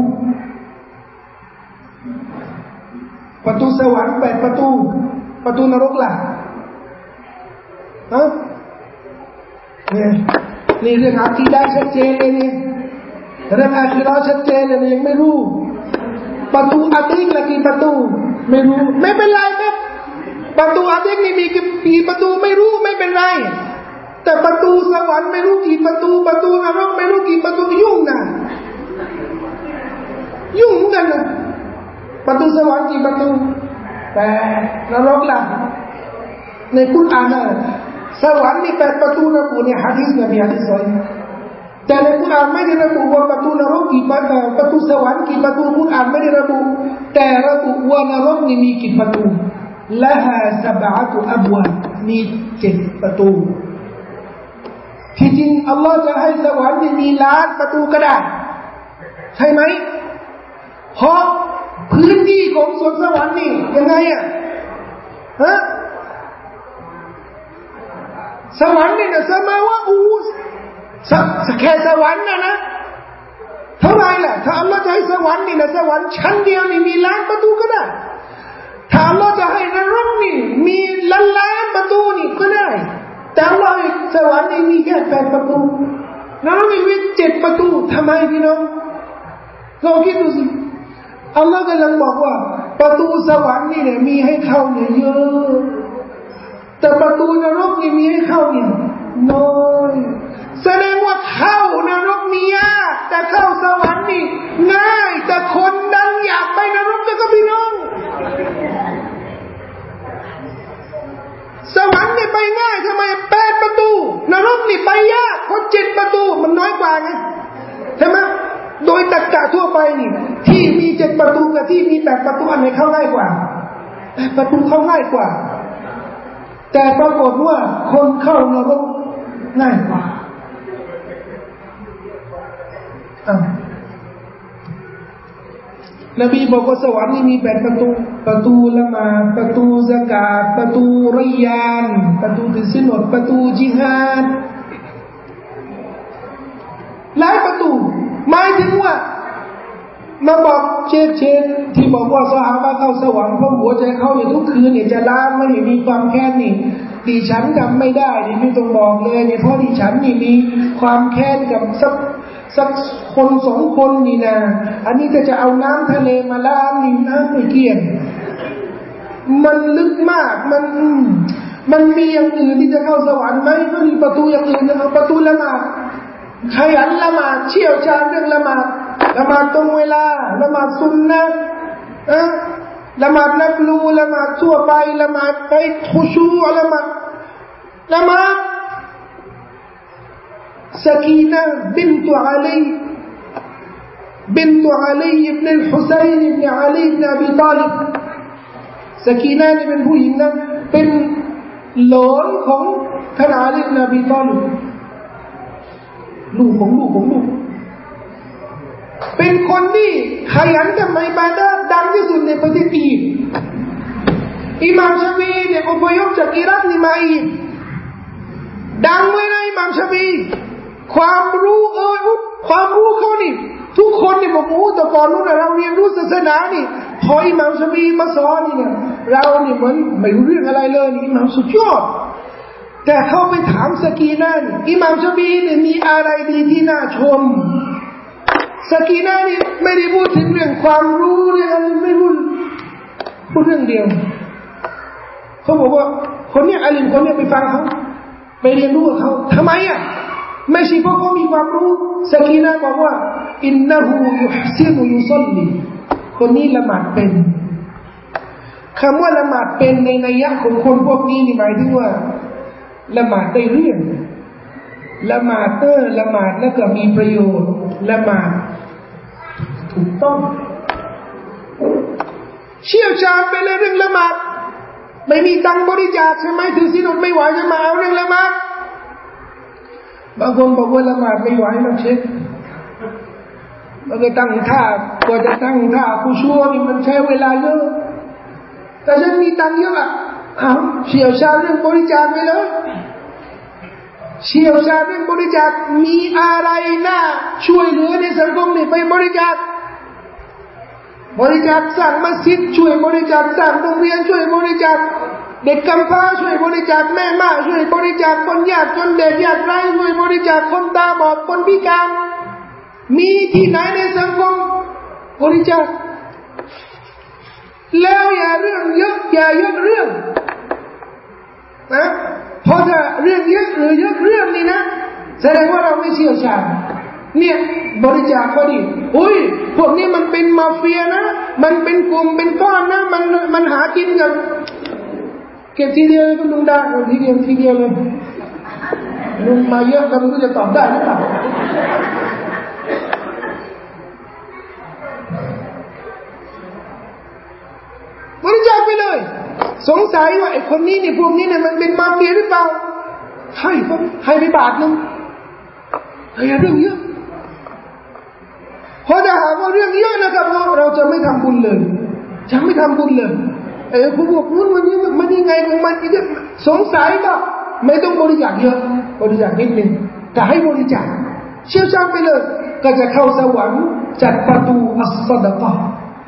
ประตูสวรรค์แปดประตูประตูนรกล่ะฮะเนี่ยนี่เรื่องอากีดะห์ชัดเจนเลยเนี่ยเรื่องอาคีเราะห์ชัดเจนเลยยังไม่รู้ประตูอาติกละกี่ประตูไม่รู้ไม่เป็นไรครับประตูอาติกนี่มีกี่ประตูไม่รู้ไม่เป็นไรแต่ประตูสวรรค์ไม่รู้กี่ประตูประตูนรกไม่รู้กี่ประตูยุ่งนะยุ่งกันนะประตูสวรรค์กี่ประตูแต่นรกล่ะในกุรอานนะสวรรค์มีแปดประตูระบุในหะดีษนบีอะลัยฮิสซอลามแต่ในกุรอานไม่ได้ระบุว่าประตูนรกกี่ประตูประตูสวรรค์กี่ประตูกุรอานไม่ได้ระบุแต่ระบุว่านรกนี่มีกี่ประตูละฮาซะบะอะตุอับวาบมีเจ็ดประตูที่จริงอัลลอฮ์จะให้สวรรค์นี่มีล้านประตูก็ได้ใช่ไหมเพราะพื้นที่ของสวนสวรรค์นี่ยังไงอ่ะฮะสวรรค์นี่นะสมาวะอูแค่สวรรค์นะนะเท่าไรล่ะถ้าอัลลอฮ์จะให้สวรรค์นี่นะสวรรค์ชั้นเดียวนี่มีล้านประตูก็ได้ถ้าอัลลอฮ์จะให้นรกนี่มีล้านล้านประตูนี่ก็ได้แต่อัลลอฮ์สวรรค์นี่มีแค่แปดประตูนรกมีเจ็ดประตูทำไมพี่น้องลองคิดดูสิอัลลอฮ์กำลังบอกว่าประตูสวรรค์นี่เนี่ยมีให้เข้าเนี่ยเยอะแต่ประตูนรกนี่มีให้เข้าเนี่ยน้อยแสดงว่าเข้านรกนี่ยากแต่เข้าสวรรค์นี่ง่ายแต่คนดันอยากไปนรกก็พี่น้องสวรรค์นี่ไปง่ายทำไมแปดประตูนรกนี่ไปยากเพราะเจ็ดประตูมันน้อยกว่าไงใช่ไหมโดยตรรกะทั่วไปนี่ที่มีเจ็ดประตูกับที่มีแปดประตูอันไหนเข้าง่ายกว่าแปดประตูเข้าง่ายกว่าแต่ปรากฏว่าคนเข้านรกง่ายกว่าอ่ะนบีบอกว่าสวรรค์นี่มีแปดประตูประตูละหมาดประตูซะกาตประตูริยานประตูถือศีลอดประตูญิฮาดหลายประตูหมายถึงว่ามาบอกเชฟเชนที่บอกว่าซอฮาบะห์เข้าสวรรค์เพราะหัวใจเขาเนี่ยทุกคืนเนี่ยจะล้างไม่เห็นมีความแค้นนี่ดิฉันทำไม่ได้ดิไม่ต้องบอกเลยเนี่ยเพราะดิฉันนี่มีความแค้นกับสักสักคนสองคนนี่นะอันนี้ก็จะเอาน้ำทะเลมาล้างนี่น้ำไม่เกี่ยงมันลึกมากมันมันมีอย่างอื่นที่จะเข้าสวรรค์ไหมก็มีประตูอย่างอื่นเอาประตูละหมาดขยันละหมาดเชี่ยวชาญเรื่องละหมาดละหมาดตรงเวลาละหมาดซุนนะห์อะละหมาดนัฟลูละหมาดทั่วไปละหมาดไปคุชูละหมาดละหมาดسكينة بنت علي بنت علي بن الحسين بن علي بن أبي طالب سكينة นี่เป็นผู้หญิงนะเป็นหลานของท่านอาลีบินอบีฏอลิบลูกของลูกของลูกเป็นคนที่ขยันทำอิบาดะห์ดังที่สุดในประเทศอียิปต์อิหม่ามชาฟีเนี่ยอพยพจากอิรักนี่มาอียิปต์ดังเลยนะอิหม่ามชาฟีความรู้เออความรู้เขานี่ทุกคนเนี่ยบอกโอ้แต่ก่อนนู้นเราเรียนรู้ศาสนานี่พออิหม่ามชาฟีมาสอนนี่เนี่ยเราเนี่ยเหมือนไม่รู้เรื่องอะไรเลยนี่อิหม่ามสุดยอดแต่เขาไปถามสกีนานี่อิหม่ามชาฟีเนี่ยมีอะไรดีที่น่าชมสกีนานี่ไม่ได้พูดถึงเรื่องความรู้เรื่องอะไรไม่พูดพูดเรื่องเดียวเขาบอกว่าคนเนี้ยอาลิมคนเนี้ยไปฟังเขาไปเรียนรู้กับเขาทำไมอ่ะไม่ใช่เพราะเขามีความรู้สกีนาบอกว่าอินนะฮูยุฮซินุยุซัลลีคนนี้ละหมาดเป็นคำว่าละหมาดเป็นในนัยยะของคนพวกนี้นี่หมายถึงว่าละหมาดได้เรื่องละหมาดเตอร์ละหมาดแล้วก็มีประโยชน์ละหมาดถูกต้องเชี่ยวชาญไปเลยเรื่องละหมาดไม่มีตังบริจาคใช่ไหมถือศีลอดไม่ไหวจะมาเอาเรื่องละหมาดบางคนบอกว่าละหมาดไม่ไหวนะเชฟมันก็ตั้งท่ากว่าจะตั้งท่าผู้ชั่วนี่มันใช้เวลาเยอะแต่ฉันมีตังเยอะอ่ะเอาเชี่ยวชาญเรื่องบริจาคไปเลยเชี่ยวชาญเรื่องบริจาคมีอะไรน่าช่วยเหลือในสังคมนี่ไปบริจาคบริจาคสร้างมัสยิดช่วยบริจาคสร้างโรงเรียนช่วยบริจาคเด็กกำพร้าช่วยบริจาคแม่ม่ายช่วยบริจาคคนยากจนเด็กยากไร้ช่วยบริจาคคนตาบอดคนพิการมีที่ไหนในสังคมบริจาคแล้วอย่าเรื่องเยอะอย่าเยอะเรื่องนะเพราะถ้าเรื่องเยอะหรือเยอะเรื่องนี่นะแสดงว่าเราไม่เชี่ยวชาญเนี่ยบริจาคก็ดีอุ้ยพวกนี้มันเป็นมาเฟียนะมันเป็นกลุ่มเป็นก้อนนะมันมันหากินกันเก็บทีเดียวก็ลุงได้ทีเดียวทีเดียวเลยลุงมาเยอะแล้วไม่รู้จะตอบได้หรือเปล่าบริจาคไปเลยสงสัยว่าไอ้คนนี้เนี่ยพวกนี้เนี่ยมันเป็นมาเฟียหรือเปล่าให้ก็ให้ไปบาทนึงให้เรื่องเยอะเพราะถ้าหากว่าเรื่องเยอะนะครับเราจะไม่ทำบุญเลยจะไม่ทำบุญเลยไอ้พวกนู้นวันนี้มันยังไงของมันเยอะสงสัยก็ไม่ต้องบริจาคเยอะบริจาคนิดนึงแต่ให้บริจาคเชี่ยวชาญไปเลยก็จะเข้าสวรรค์จากประตูอัสซอดะกะห์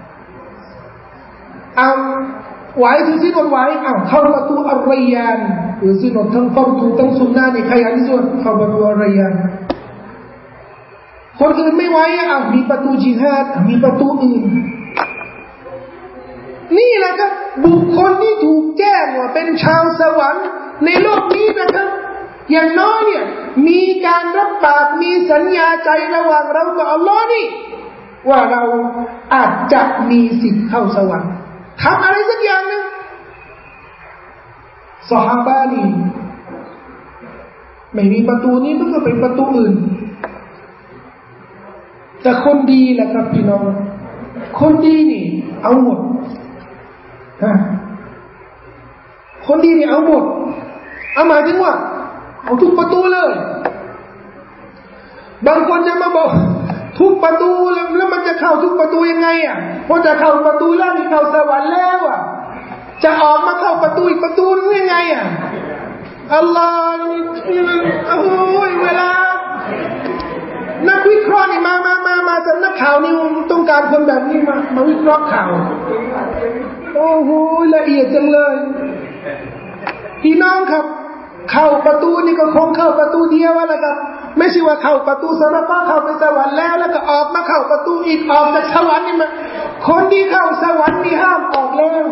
เอาไหวถือศีลอดไหวเอาเข้าประตูอัรรัยยานถือศีลอดทั้งฟัรดูทั้งซุนนะห์นี่ใครอันที่สุดเข้าประตูอัรรัยยานคนอื่นไม่ไหวอ่ะมีประตูจิฮาดมีประตูอื่นนี่แหละครับบุคคลที่ถูกแจ้งว่าเป็นชาวสวรรค์ในโลกนี้นะครับอย่างน้อยเนี่ยมีการรับปากมีสัญญาใจระหว่างเรากับอัลลอฮ์นี่ว่าเราอาจจะมีสิทธิ์เข้าสวรรค์ทำอะไรสักอย่างนึงซอฮาบะห์นี่ไม่มีประตูนี้มันก็เป็นประตูอื่นแต่คนดีแหละครับพี่น้องคนดีนี่เอาหมดฮะคนดีนี่เอาหมดเอาหมายถึงว่าเอาทุกประตูเลยบางคนจะมาบอกทุกประตูแล้วแล้วมันจะเข้าทุกประตูยังไงอ่ะพอจะเข้าประตูแล้วนี่เข้าสวรรค์แล้วอ่ะจะออกมาเข้าประตูอีกประตูนึงยังไงอ่ะอัลลอฮ์โอ้ยเวลานักวิเคราะห์นี่มามามามาสำนักข่าวนี่ต้องการคนแบบนี้มามาวิเคราะห์ข่าวโอ้โหละเอียดจังเลยพี่น้องครับเข้าประตูนี่ก็คงเข้าประตูเดียวแหละครับไม่ใช่ว่าเข้าประตูสวรรค์เข้าไปสวรรค์แล้วแล้วก็ออกมาเข้าประตูอีกออกจากสวรรค์นี่มาคนที่เข้าสวรรค์นี่ห้ามออกแล้ว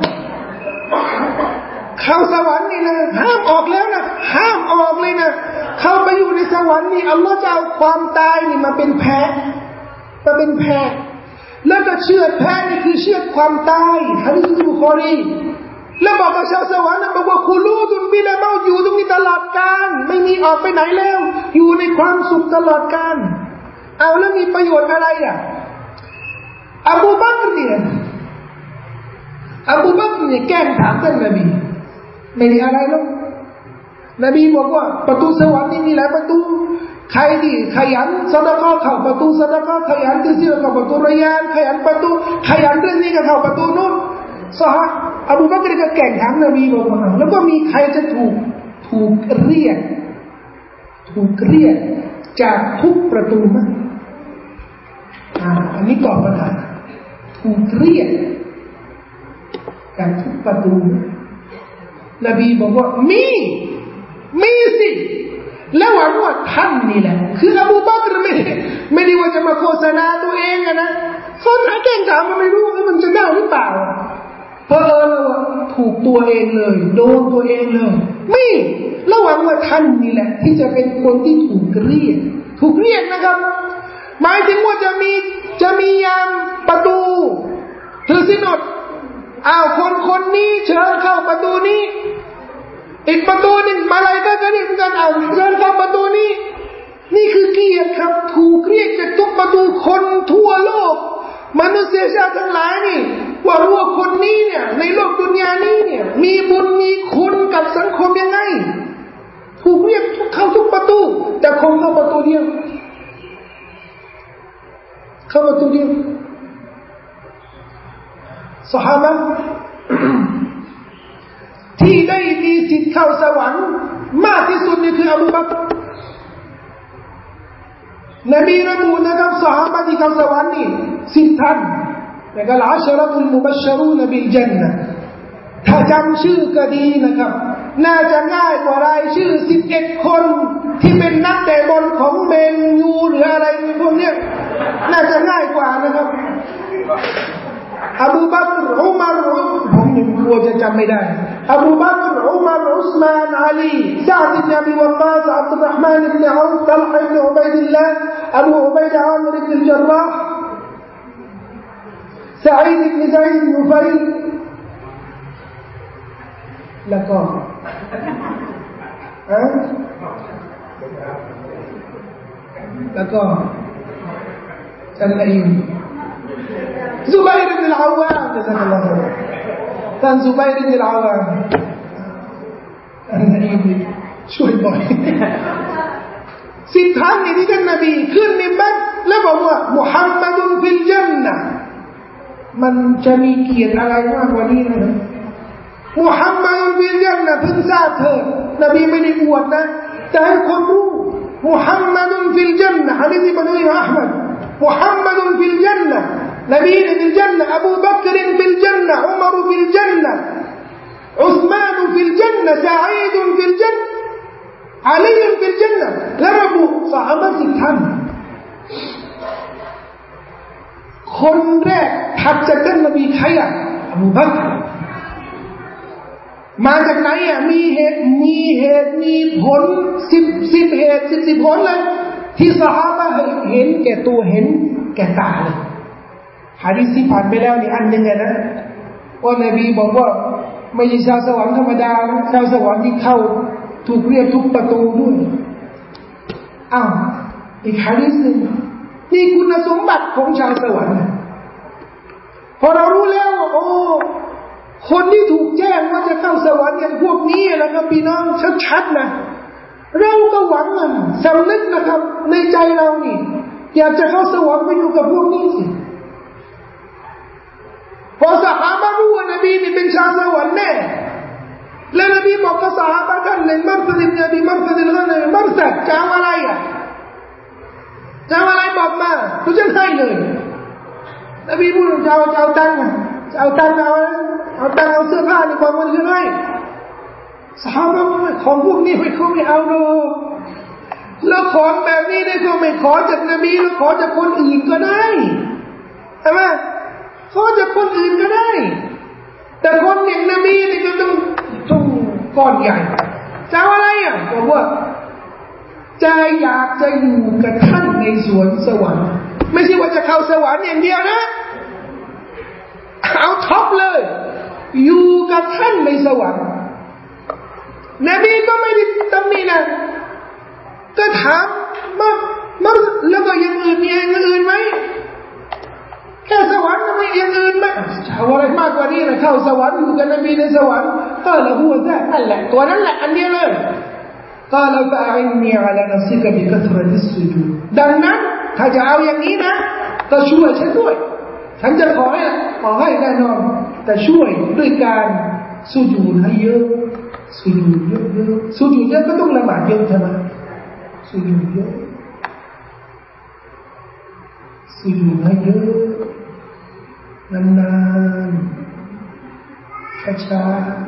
เข้าสวรรค์นี่นะห้ามออกแล้วนะห้ามออกเลยนะเข้าไปอยู่ในสวรรค์นี่อัลลอฮ์จะเอาความตายนี่มาเป็นแพะมาเป็นแพะแล้วก็เชือดแพะนี่คือเชือดความตายฮะดิษบุคอรีแล้วบอกกับชาวสวรรค์นะบอกว่าคูลูดุนบิลาเมาอยู่ตรงนี้ตลอดกาลไม่มีออกไปไหนแล้วอยู่ในความสุขตลอดกาลเอาแล้วมีประโยชน์อะไรอ่ะอบูบักรเนี่ยอบูบักรเนี่ยแกล้งถามท่านนบีไม่มีอะไรหรอกนบีบอกว่าประตูสวรรค์นี่มีหลายประตูใครที่ขยันซะดะกอฮ์เข้าประตูซะดะกอฮ์ขยันที่จะเข้าประตูรอยานขยันประตูขยันเรื่องนี้ก็เข้าประตูนู้นซอฮาบะห์อบูบักรก็แก่งถามนบีบอกว่าแล้วก็มีใครจะถูกถูกเรียกถูกเรียกจากทุกประตูมั้ยอ่าอันนี้ตอบปัญหาถูกเรียกจากทุกประตูนบีบอกว่ามีมีสิแล้วหวังว่าท่านนี่แหละคืออบูบักรไม่ได้ไม่ได้ว่าจะมาโฆษณาตัวเองนะคนหาแก่งถามมันไม่รู้ว่ามันจะได้หรือเปล่าเพราะเออเราถูกตัวเองเลยโดนตัวเองเลยมีระหวังว่าท่านนี่แหละที่จะเป็นคนที่ถูกเรียกถูกเรียกนะครับหมายถึงว่าจะมีจะมียามประตูถือสินอดอ้าวคนคนนี้เชิญเข้าประตูนี้อีกประตูหนึ่งมาอะไรก็จะเรียกกันเอาเชิญเข้าประตูนี้นี่คือเกียรติครับถูกเรียกจากทุกประตูคนทั่วโลกมนุษยชาติทั้งหลายนี่ว่ารู้ว่าคนนี้เนี่ยในโลกดุนยานี้เนี่ยมีบุญมีคุณกับสังคมยังไงถูกเรียกเข้าทุกประตูแต่คงเข้าประตูเดียวเข้าประตูเดียวซอฮาบะห์ที่ได้มีสิทธิ์เข้าสวรรค์มากที่สุดนี่คืออบูบักรนบีระบุนะครับซอฮาบะห์ที่เข้าสวรรค์นี่สิบท่านแล้วก็อัชเราะตุลมุบัชชรูนบิลญันนะห์ถ้าจำชื่อก็ดีนะครับน่าจะง่ายกว่ารายชื่อสิบเอ็ดคนที่เป็นนักเตะบอลของแมนยูหรืออะไรพวกนี้น่าจะง่ายกว่านะครับอบูบักรอุมัรผมยังกลัวจะจำไม่ได้อบูบักรอุมัรอุสมานอาลีซะอ์ดอิบนุอบีวักกาซอับดุลเราะห์มานอิบนุเอาฟตัลฮะอิบนุอุบัยดิลลาห์อบูอุบัยดะห์อามิรอิบนุอัลญะราห์ซะอีดอิบนุซัยดอิบนุฟัยแล้วก็อะแล้วก็ท่านอิมซุบัยรอิบนุอัลอาวามจะสักอัลลอฮฺท่านซุบัยรอิบนุอัลอาวามท่านอิมช่วยบ่อยสิบท่านที่ท่านนบีขึ้นมิมบัรแล้วบอกว่ามุฮัมมัดุนฟิลญันนะห์มันจะมีเกียรติอะไรมากกว่านี้นะมุฮัมมัดฟิลญันนะห์เพิ่งทราบเถิดนบีไม่ได้อวดนะแต่ให้คนรู้มุฮัมมัดฟิลญันนะห์หะดีษอิบนุอะห์มัดมุฮัมมัดฟิลญันนะห์นบีฟิลญันนะห์อบูบักรฟิลญันนะห์อุมัรฟิลญันนะห์อุสมานฟิลญันนะห์ซะอีดฟิลญันนะห์อาลีฟิลญันนะห์และระบุซอฮาบะห์สิบท่านคนแรกถัดจากท่านนบีใครอ่ะอบูบักรมาจากไหนอ่ะมีเหตุมีเหตุมีผลสิบสิบเหตุสิบสิบผลเลยที่ซอฮาบะห์เห็นแก่ตัวเห็นแก่ตาเลยหะดีษที่ผ่านไปแล้วนี่อันนึงนะว่านบีบอกว่าไม่ใช่ชาวสวรรค์ธรรมดานะชาวสวรรค์ที่เข้าถูกเรียกทุกประตูด้วยอ้าวอีกหะดีษนึงนี่คุณสมบัติของชาวสวรรค์พอเรารู้แล้วว่าโอ้คนที่ถูกแจ้งว่าจะเข้าสวรรค์อย่างพวกนี้แล้วก็พี่น้องชัดๆนะเราก็หวังมันสำนึกนะครับในใจเรานี่อยากจะเข้าสวรรค์ไปอยู่กับพวกนี้สิพอซอฮาบะห์รู้ว่านบีนี่เป็นชาวสวรรค์แน่แล้วนบีบอกกับซอฮาบะห์ท่านหนึ่งมัรซัดอิบนุอบีมัรซัดก็เลยมัรซัดจะเอาอะไรอ่ะจะเอาอะไรบอกมากูจะให้เลยนบีพูดจะเอาจะเอาตังค์จะเอาตังค์เอาเอาตังค์เอาเสื้อผ้านี่บอกมันคืออะไรซอฮาบะห์ของพวกนี้ไม่เขาไม่เอาหรอกแล้วของแบบนี้ได้ก็ไม่ขอจากนบีแล้วขอจากคนอื่นก็ได้ใช่ไหมขอจากคนอื่นก็ได้แต่คนอย่างนบีนี่ก็ต้องต้องก้อนใหญ่จะเอาอะไรอ่ะบอกว่าใจอยากจะอยู่กับท่านในสวนสวรรค์ไม่ใช่ว่าจะเข้าสวรรค์อย่างเดียวนะเอาท็อปเลยอยู่กับท่านในสวรรค์นบีก็ไม่ได้ตำหนินะก็ถามมามาแล้วก็ยังอื่นมีอย่างอื่นไหมแค่สวรรค์ไม่อย่างอื่นไหมจะเอาอะไรมากกว่านี้นะเข้าสวรรค์อยู่กับนบีในสวรรค์ก็ละหัวแท้นั่นแหละตัวนั้นแหละอันเดียวเลย قال فأعني على نفسك بكثرة السجود ดังนั้นถ้าจะเอาอย่างนี้นะก็ช่วยฉันด้วยฉันจะขอให้ขอให้แน่นอนแต่ช่วยด้วยการสุญูดให้เยอะสุญูดเยอะๆสุญูดเยอะก็ต้องละหมาดเยอะใช่ไหมสุญูดเยอะสุญูดให้เยอะนานๆช้า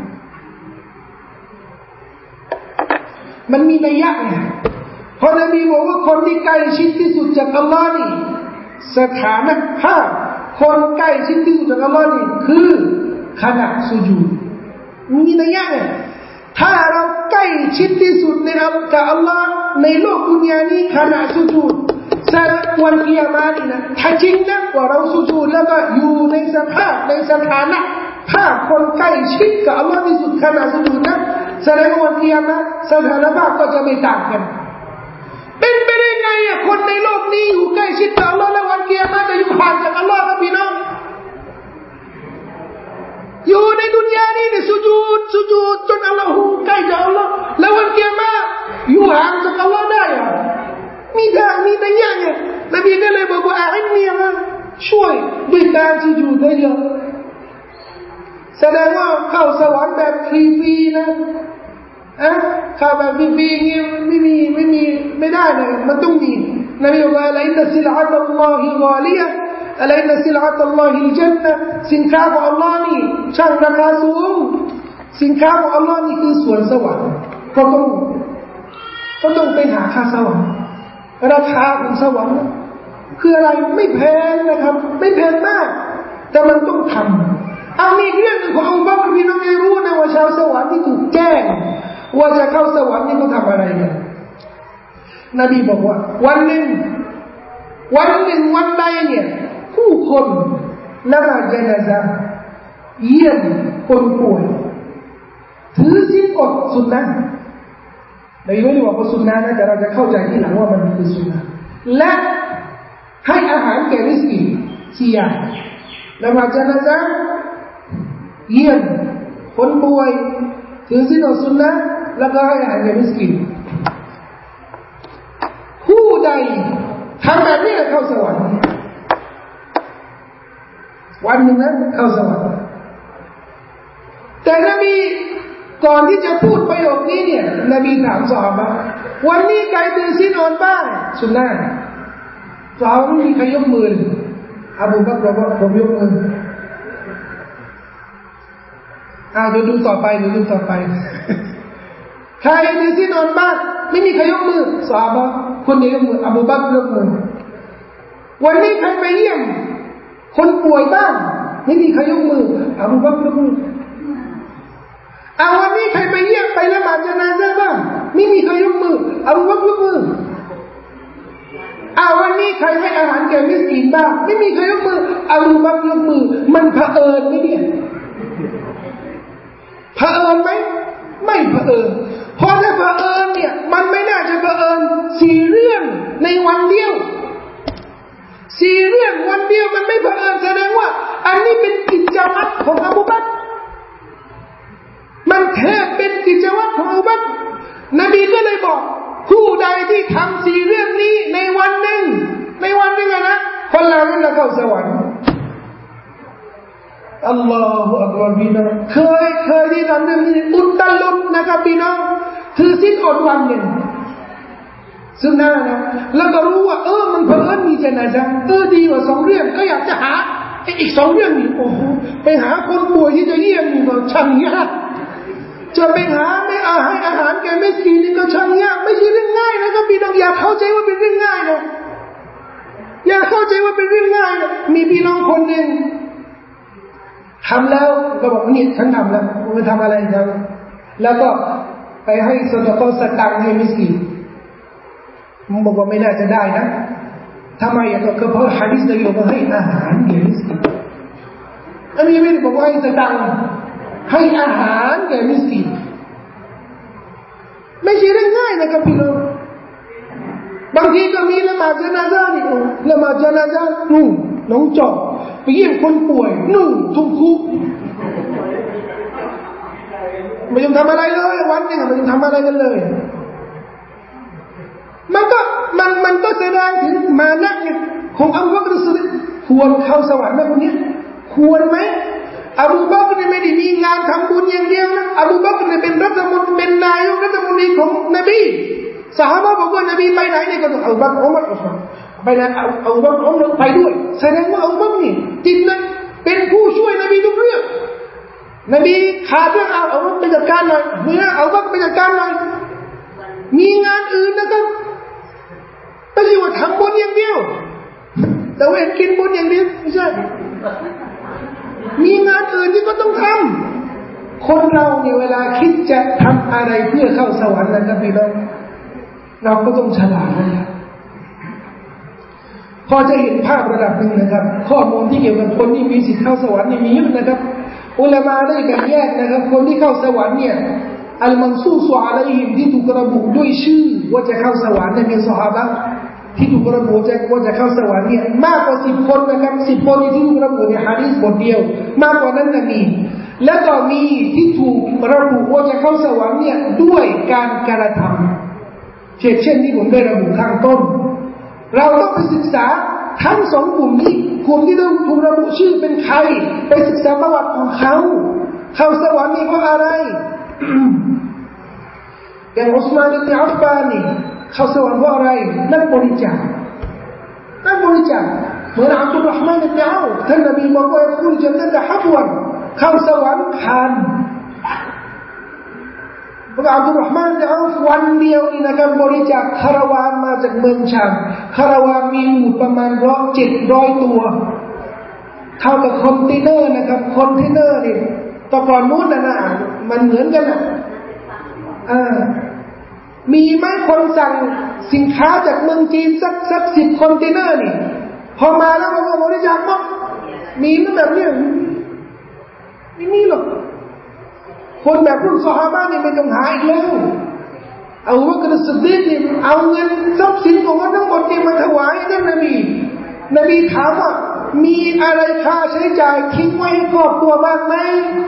ๆมันมีนัยยะไงเพราะนบีบอกว่าคนที่ใกล้ชิดที่สุดจากอัลลอฮ์นี่สถานะภาพคนใกล้ชิดที่สุดจากอัลลอฮ์นี่คือขณะสุญูดมีนัยยะไงถ้าเราใกล้ชิดที่สุดในอัลกับอัลลอฮ์ในโลกดุนยานี้ขณะสุญูดสารวันกิยามะฮ์นี่นะถ้าจริงนะว่าเราสุญูดแล้วก็อยู่ในสภาพในสถานะภาพคนใกล้ชิดกับอัลลอฮ์ที่สุดขณะสุญูดนะแสดงว่าวันกิยามะฮ์สถานะภาพก็จะไม่ต่างกันเป็นไปได้ไงอ่ะคนในโลกนี้อยู่ใกล้ชิดกับอัลลอฮ์แล้ววันกิยามะฮ์จะอยู่ห่างจากอัลลอฮ์ครับพี่น้องอยู่ในดุนยานี้เนี่ยสุญูดสุญูดจนอัลลอฮ์ใกล้กับอัลลอฮ์แล้ววันกิยามะฮ์อยู่ห่างจากอัลลอฮ์ได้อ่ะมีทางมีนัยยะไงนบีก็เลยบอกว่าอาอินนีมาช่วยด้วยการสุญูดเยอะแสดงว่าเข้าสวรรค์แบบฟรีๆนะอ่ะเข้าแบบฟรีๆงี้ไม่มีไม่มีไม่ได้เลยมันต้องมีนบีบอกว่าอะไรนะซิลอะตุลลอฮิกอลียะอะไรนะซิลอะตุลลอฮิลญันนะสินค้าของอัลลอฮ์นี่ช่างราคาสูงสินค้าของอัลลอฮ์นี่คือสวนสวรรค์ก็ต้องก็ต้องไปหาค่าสวรรค์ราคาของสวรรค์คืออะไรไม่แพงนะครับไม่แพงมากแต่มันต้องทำเอามีเรื่องนึงของอัลลอฮ์พี่น้องไม่รู้นะว่าชาวสวรรค์ที่ถูกแจ้งว่าจะเข้าสวรรค์นี่เขาทำอะไรกันนบีบอกว่าวันหนึ่งวันหนึ่งวันใดเนี่ยผู้คนละหมาดญะนาซะห์เยี่ยมคนป่วยถือศีลอดสุนนะห์นบีไม่ได้บอกว่าสุนนะห์นะแต่เราจะเข้าใจที่หลังว่ามันคือสุนนะห์และให้อาหารแก่มิสกีนสี่อย่างละหมาดญะนาซะห์เยี่ยมคนป่วยถือศีลอดสุนนะห์แล้วก็ให้อาหารแก่มิสกีนผู้ใดทำแบบนี้เข้าสวรรค์วันหนึ่งนะเข้าสวรรค์แต่นบีก่อนที่จะพูดประโยคนี้เนี่ยนบีถามซอฮาบะห์วันนี้ใครถือศีลอดบ้างสุนนะห์ซอฮาบะห์ไม่มีใครยกมืออบูบักรบอกว่าผมยกมืออ้าวเดี๋ยวดูต่อไปเดี๋ยวดูต่อไปใครถือศีลอดบ้างไม่มีใครยกมือซอฮาบะห์คนเดียวยกมืออบูบักรยกมือวันนี้ใครไปเยี่ยมคนป่วยบ้างไม่มีใครยกมืออบูบักรยกมือเอาวันนี้ใครไปเยี่ยมไปละหมาดญะนาซะห์บ้างไม่มีใครยกมืออบูบักรยกมือเอาวันนี้ใครให้อาหารแก่มิสกีนบ้างไม่มีใครยกมืออบูบักรยกมือมันเผอิญไหมเนี่ยเผอิญไหมไม่เผอิญเพราะถ้าเผอิญเนี่ยมันไม่น่าจะเผอิญสี่เรื่องในวันเดียวสี่เรื่องวันเดียวมันไม่เผอิญแสดงว่าอันนี้เป็นกิจวัตรของอบูบักรมันแทบเป็นกิจวัตรของอบูบักรนบีก็เลยบอกผู้ใดที่ทำสี่เรื่องนี้ในวันหนึ่งในวันหนึ่งนะคนเหล่านั้นจะเข้าสวรรค์อัลลอฮฺอักบาร์พี่น้องเคยเคยที่ทำเรื่องนี้อุตตลุดนะครับพี่น้องถือศีลอดวันหนึ่งซึ่งน่านะแล้วก็รู้ว่าเออมันเพิ่มมีญะนาซะห์เออดีกว่าสองเรื่องก็อยากจะหาอีกสองเรื่องนี่โอ้โหไปหาคนป่วยที่จะเยี่ยมนี่ก็ช่างยากจะไปหาไม่อาให้อาหารแก่มิสกีนนี่ก็ช่างยากไม่ใช่เรื่องง่ายนะครับพี่น้องอย่าเข้าใจว่าเป็นเรื่องง่ายนะอย่าเข้าใจว่าเป็นเรื่องง่ายนะมีพี่น้องคนหนึ่งทำแล้วก็บอกนี่ฉันทำแล้วไปทำอะไรครับแล้วก็ไปให้ซอดาก็สตังค์ให้มิสกีนมึงบอกว่าไม่น่าจะได้นะทำไมอ่ะก็เพราะหะดีษนบีบอกว่าให้อาหารแก่มิสกีนอันนี้ไม่ได้บอกว่าให้สตังค์ให้อาหารแก่มิสกีนไม่ใช่เรื่องง่ายนะครับพี่น้องบางทีก็มีละหมาดญะนาซะห์นี่ละหมาดญะนาซะห์นู่นน้องจอกไปเยี่ยมคนป่วยนู่นทุ่งคุกไม่ต้องทำอะไรเลยวันนึงไม่ต้องทำอะไรกันเลยมันก็มันมันก็แสดงถึงมานะเนี่ยของอัลลอฮฺสุดควรเข้าสวรรค์ไหมคนนี้ควรไหมอบูบักรเนี่ยไม่ได้มีงานทำบุญอย่างเดียวนะอบูบักรเนี่ยเป็นรัฐมนตรีเป็นนายกรัฐมนตรีของนบีสหายบอกว่านบีไปไหนเนี่ยก็ต้องอบูบักรอุมัรอุสมานไปไหนอบูบักรอุมัรไปด้วยแสดงว่าอบูบักรนี่จริงนะเป็นผู้ช่วยนบีทุกเรื่องนบีขาดเรื่องเอาเอาไปจัดการหน่อยเมื่อเอาบักรไปจัดการหน่อยมีงานอื่นนะครับไม่ใช่ว่าทำบุญอย่างเดียวแต่ว่ากินบุญอย่างเดียวไม่ใช่มีงานอื่นที่ก็ต้องทำคนเราเนี่ยเวลาคิดจะทำอะไรเพื่อเข้าสวรรค์นะครับพี่น้องเราก็ต้องฉลาดนะครับพอจะเห็นภาพระดับหนึ่งนะครับข้อมูลที่เกี่ยวกับคนที่มีสิทธิ์เข้าสวรรค์นี่มีเยอะนะครับอุลามะได้กันแยกนะครับคนที่เข้าสวรรค์เนี่ยอัลมันซูซอะลัยฮิมที่ถูกระบุด้วยชื่อว่าจะเข้าสวรรค์เนี่ยเป็นซอฮาบะห์ที่ถูกระบุจะว่าจะเข้าสวรรค์เนี่ยมากกว่าสิบคนนะครับสิบคนที่ถูกระบุในหะดีษบทเดียวมากกว่านั้นนะมีและก็มีที่ถูกระบุว่าจะเข้าสวรรค์เนี่ยด้วยการกระทำเช่นเช่นที่ผมได้ระบุข้างต้นเราต้องไปศึกษาทั้งสองกลุ่มนี้กลุ่มที่ถูกระบุชื่อเป็นใครไปศึกษาประวัติของเขาเข้าสวรรค์นี่เพราะอะไรอย่างอุสมานอิบนุอัฟฟานนี่เข้าสวรรค์เพราะอะไรนักบริจาคนักบริจาคเหมือนอับดุลรอฮ์มานอิบนุเอาฟท่านนบีบอกว่าคุณจะได้ฮับวันเข้าสวรรค์ผ่านพระอับดุลรอฮ์มานอิบนุเอาฟวันเดียวนี่นะครับบริจาคคาราวานมาจากเมืองชามคาราวานมีอูฐประมาณร้อยเจ็ดร้อยตัวเท่ากับคอนเทนเนอร์นะครับคอนเทนเนอร์นี่ตะกอนนู้นนะนะมันเหมือนกันนะอ่ามีไหมคนสั่งสินค้าจากเมืองจีนสักสักสิบคอนเทนเนอร์นี่พอมาแล้วมันก็บริจาคหมดมีไหมแบบนี้ไม่มีหรอกคนแบบพวกซอฮาบะห์นี่ไม่ต้องหาอีกแล้วเอาว่ากันสุดฤทธิ์นี่เอาเงินทรัพย์สินของเขาทั้งหมดที่มาถวายท่านนบีนบีถามว่ามีอะไรค่าใช้จ่ายทิ้งไว้ให้ครอบครัวบ้างไหม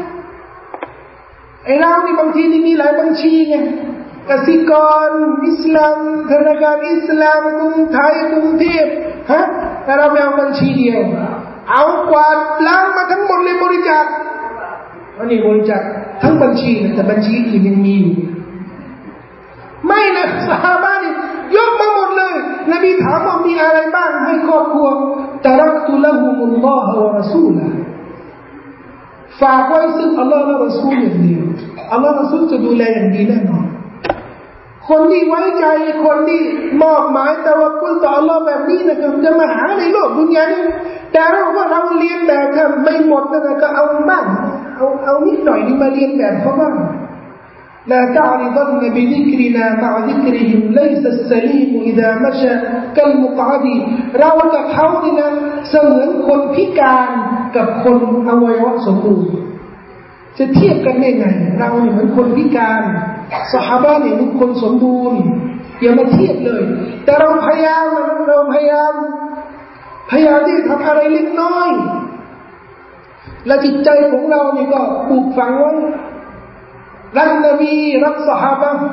ไอ้เรานี่บางทีนี่มีหลายบัญชีไงกสิกรอิสลามธนาคารอิสลามกรุงไทยกรุงเทพฮะแต่เราไม่เอาบัญชีเดียวเอากวาดล้างมาทั้งหมดเลยบริจาคอันนี้บริจาคทั้งบัญชีแต่บัญชีอื่นยังมีอยู่ไม่นะซอฮาบะห์นี่ยกมาหมดเลยนบีถามว่ามีอะไรบ้างให้ครอบครัวตะรักตุละฮุมุลลอฮะวะรอซูละฝากไว้ซึ่งอัลลอฮ์และรอซูลอย่างเดียวอัลลอฮ์และรอซูลจะดูแลอย่างดีแน่นอนคนที่ไว้ใจคนที่มอบหมายตะวักกุลต่ออัลลอฮ์แบบนี้นะครับจะมาหาในโลกดุนยานี้แต่เราว่าเราเรียนแบบถ้าไม่หมดนะก็เอาบ้างเอาเอานิดหน่อยนี่มาเรียนแบบเขาบ้างلا تعرضن بذكرنا مع ذكرهم ليس السليم إذا مشى كالمقعد เรากับเขานี่นะเสมือนคนพิการกับคนอวัยวะสมบูรณ์จะเทียบกันได้ไงเราเนี่ยเหมือนคนพิการซอฮาบะห์เนี่ยเป็นคนสมบูรณ์อย่ามาเทียบเลยแต่เราพยายามเราพยายามพยายามที่ทำอะไรเล็กน้อยและจิตใจของเรานี่ก็ปลูกฝังไว้รักนบีรักซอฮาบะห์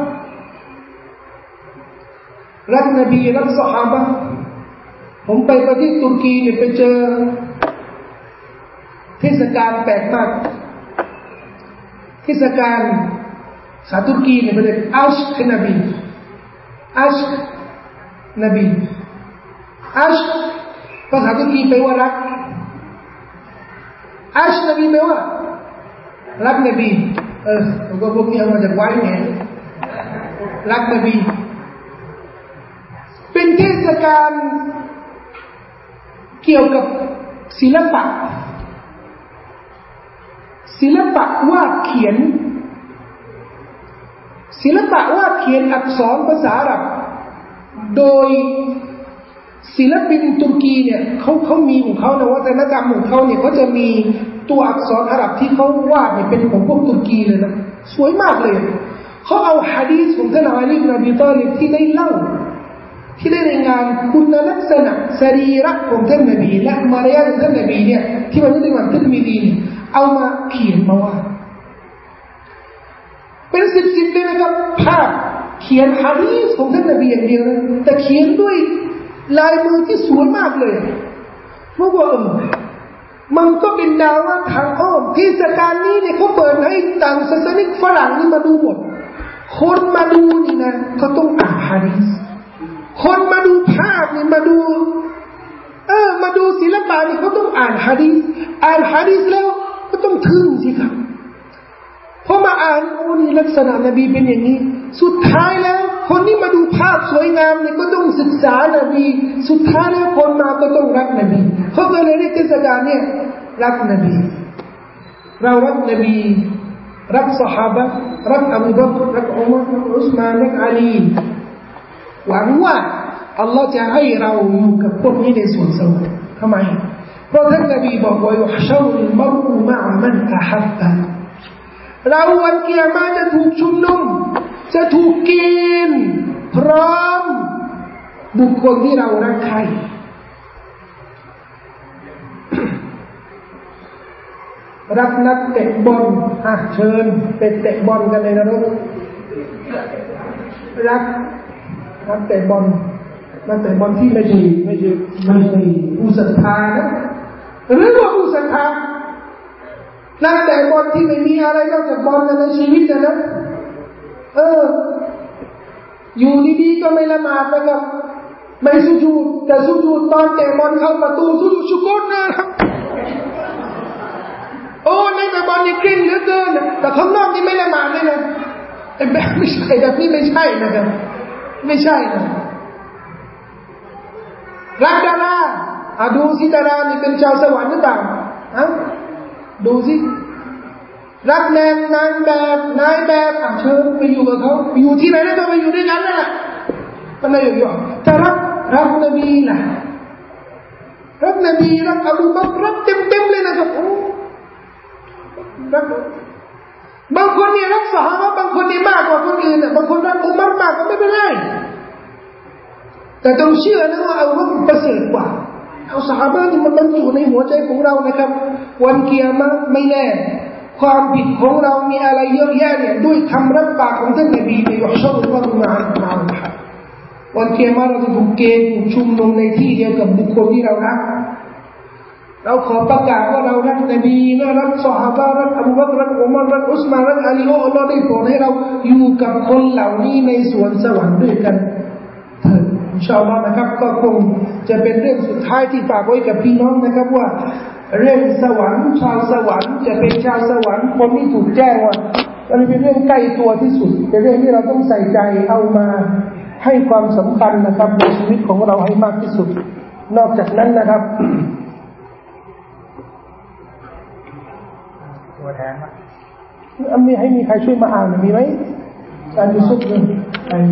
รักนบีรักซอฮาบะห์ผมไปประเทศตุรกีเนี่ยไปเจอเทศกาลแปลกมากเทศกาลสาตุรกีเนี่ยเป็นอัชกนบีอัชกนบีอัชภาษาตุรกีแปลว่ารักอัชนบีแปลว่ารักนบีเออผมก็พวกนี้เอามาจากไว้เนี่ยรักนบีเป็นเทศกาลเกี่ยวกับศิลปะศิลปะวาดเขียนศิลปะวาดเขียนอักษรภาษาอาหรับโดยศิลปินตุรกีเนี่ยเขาเขามีของเขานะวัฒนธรรมของเขาเนี่ยเขาจะมีตัวอักษรอาหรับที่เขาวาดเนี่ยเป็นของพวกตุรกีเลยนะสวยมากเลยเขาเอาหะดีษของท่านอาลีบินอบีฏอลิบที่ได้เล่าที่ได้รายงานคุณลักษณะสรีระของท่านนบีและมารยาทของท่านนบีเนี่ยที่มันได้มาทึกมีดีเนี่ยเอามาเขียนมาวาดเป็นสิบสิบเลยนะครับภาพเขียนหะดีษของท่านนบีอย่างเดียวนะแต่เขียนด้วยลายมือที่สวยมากเลยเพราะว่ามันก็เป็นดาวว่าทางอ้อมที่สถานนี้เนี่ยเขาเปิดให้ต่างศาสนิกฝรั่งนี่มาดูหมดคนมาดูนี่นะเขาต้องอ่านหะดีษคนมาดูภาพนี่มาดูเออมาดูศิลปะนี่เขาต้องอ่านหะดีษอ่านหะดีษแล้วก็ต้องทึ่งสิครับพอมาอ่านโอ้นี่ลักษณะนบีเป็นอย่างนี้สุดท้ายแล้วคนที่มาดูภาพสวยงามเนี่ยก็ต้องศึกษานบีสุดท้ายแล้วคนมาก็ต้องรักนบีเขาก็เลยเรียกเทศกาลเนี่ยรักนบีเรารักนบีรักซอฮาบะห์รักอบูบักรรักอุมัรรักอุสมานรักอาลีหวังว่าอัลลอฮ์จะให้เราอยู่กับพวกนี้ในสวนสวรรค์ทำไมเพราะท่านนบีบอกว่ายุฮชัรุลมัรอุมะอะมันอะฮับบะเราวันกิยามะฮ์จะถูกชุมนุมจะถูกเกณฑ์พร้อมบุคคลที่เรารักใครรักนักเตะบอลอ่ะเชิญไปเตะบอลกันเลยนะลูกรักนักเตะบอลนักเตะบอลที่ไม่ใช่ไม่ใช่ไม่ใช่ผู้ศรัทธานะหรือว่าผู้ศรัทธานักเตะบอลที่ไม่มีอะไรนอกจากบอลในชีวิตนะนะเอออยู่ดีๆก็ไม่ละหมาดนะครับไม่สุญูดแต่สุญูดตอนเตะบอลเข้าประตูสุญูดชุกนนะครับโอ้ในแต่บอลนี่เก่งเหลือเกินแต่ข้างนอกนี่ไม่ละหมาดเลยนะไอ้แบบไม่ใช่แบบนี้ไม่ใช่นะครับไม่ใช่นะรักดาราอ่ะดูสิดารานี่เป็นชาวสวรรค์หรือเปล่าฮะดูสิรักแนงนางแบบนายแบบอ่ะเชิญไปอยู่กับเขาอยู่ที่ไหนแล้วก็ไปอยู่ด้วยกันนั่นแหละมันอะไรอยู่ๆแต่รักรักนบีนะรักนบีรักอบูบักรรักเต็มๆเลยนะครับโอ้รักบางคนเนี่ยรักซอฮาบะห์บางคนนี่มากกว่าคนอื่นน่ะบางคนรักอุมัรมากก็ไม่เป็นไรแต่ต้องเชื่อนะว่าอัลลอฮ์ประเสริฐกว่าเอาซอฮาบะห์นี่มันบรรจุในหัวใจของเรานะครับวันกิยามะฮ์ไม่แน่ความผิดของเรามีอะไรเยอะแยะเนี่ยด้วยคำรับปากของท่านนบีในยุฮชัรุลมัรอุมะอะมาอัลฮับวันกิยามะฮ์เราจะถูกเกณฑ์ถูกชุมนุมในที่เดียวกับบุคคลที่เรารักเราขอประกาศว่าเรารักนบีนะรักซอฮาบะห์รักอบูบักรรักอุมัรรักอุสมานรักอาลีโอ้อัลลอฮ์ได้โปรดให้เราอยู่กับคนเหล่านี้ในสวนสวรรค์ด้วยกันเถิดอินชาอัลลอฮ์นะครับก็คงจะเป็นเรื่องสุดท้ายที่ฝากไว้กับพี่น้องนะครับว่าเรื่องสวรรค์ชาวสวรรค์จะเป็นชาวสวรรค์คนที่ถูกแจ้งว่ามันเป็นเรื่องใกล้ตัวที่สุดเป็นเรื่องที่เราต้องใส่ใจเอามาให้ความสำคัญนะครับในชีวิตของเราให้มากที่สุดนอกจากนั้นนะครับตัวแทนมั้ยมีให้มีใครช่วยมาอ่านมีไหมอาจารย์ยูซุฟเลยใคร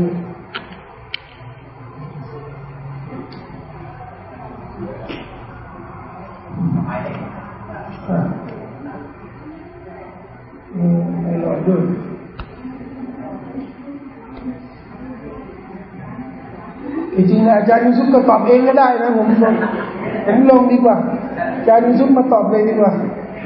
ไม่รอด้วยจริงๆอาจารย์ยูซุฟก็ตอบเองก็ได้นะผมลงผมลงดีกว่าอาจารย์ยูซุฟมาตอบเลยดีกว่า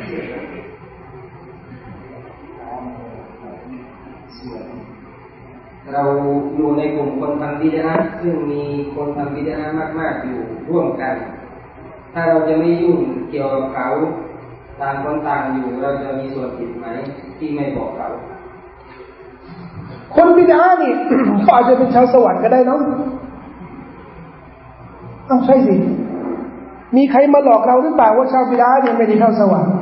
เราอยู่ในกลุ่มคนทำบิดอะห์ซึ่งมีคนทำบิดอะห์มากๆอยู่ร่วมกันถ้าเราจะไม่ยุ่งเกี่ยวกับเขาต่างคนต่างอยู่เราจะมีส่วนผิดไหมที่ไม่บอกเขา
คนบิดอะห์นี่ เขาอาจจะเป็นชาวสวรรค์ก็ได้เนาะอ้าวใช่สิมีใครมาหลอกเราหรือเปล่าว่าชาวบิดอะห์เนี่ยไม่ได้เข้าสวรรค์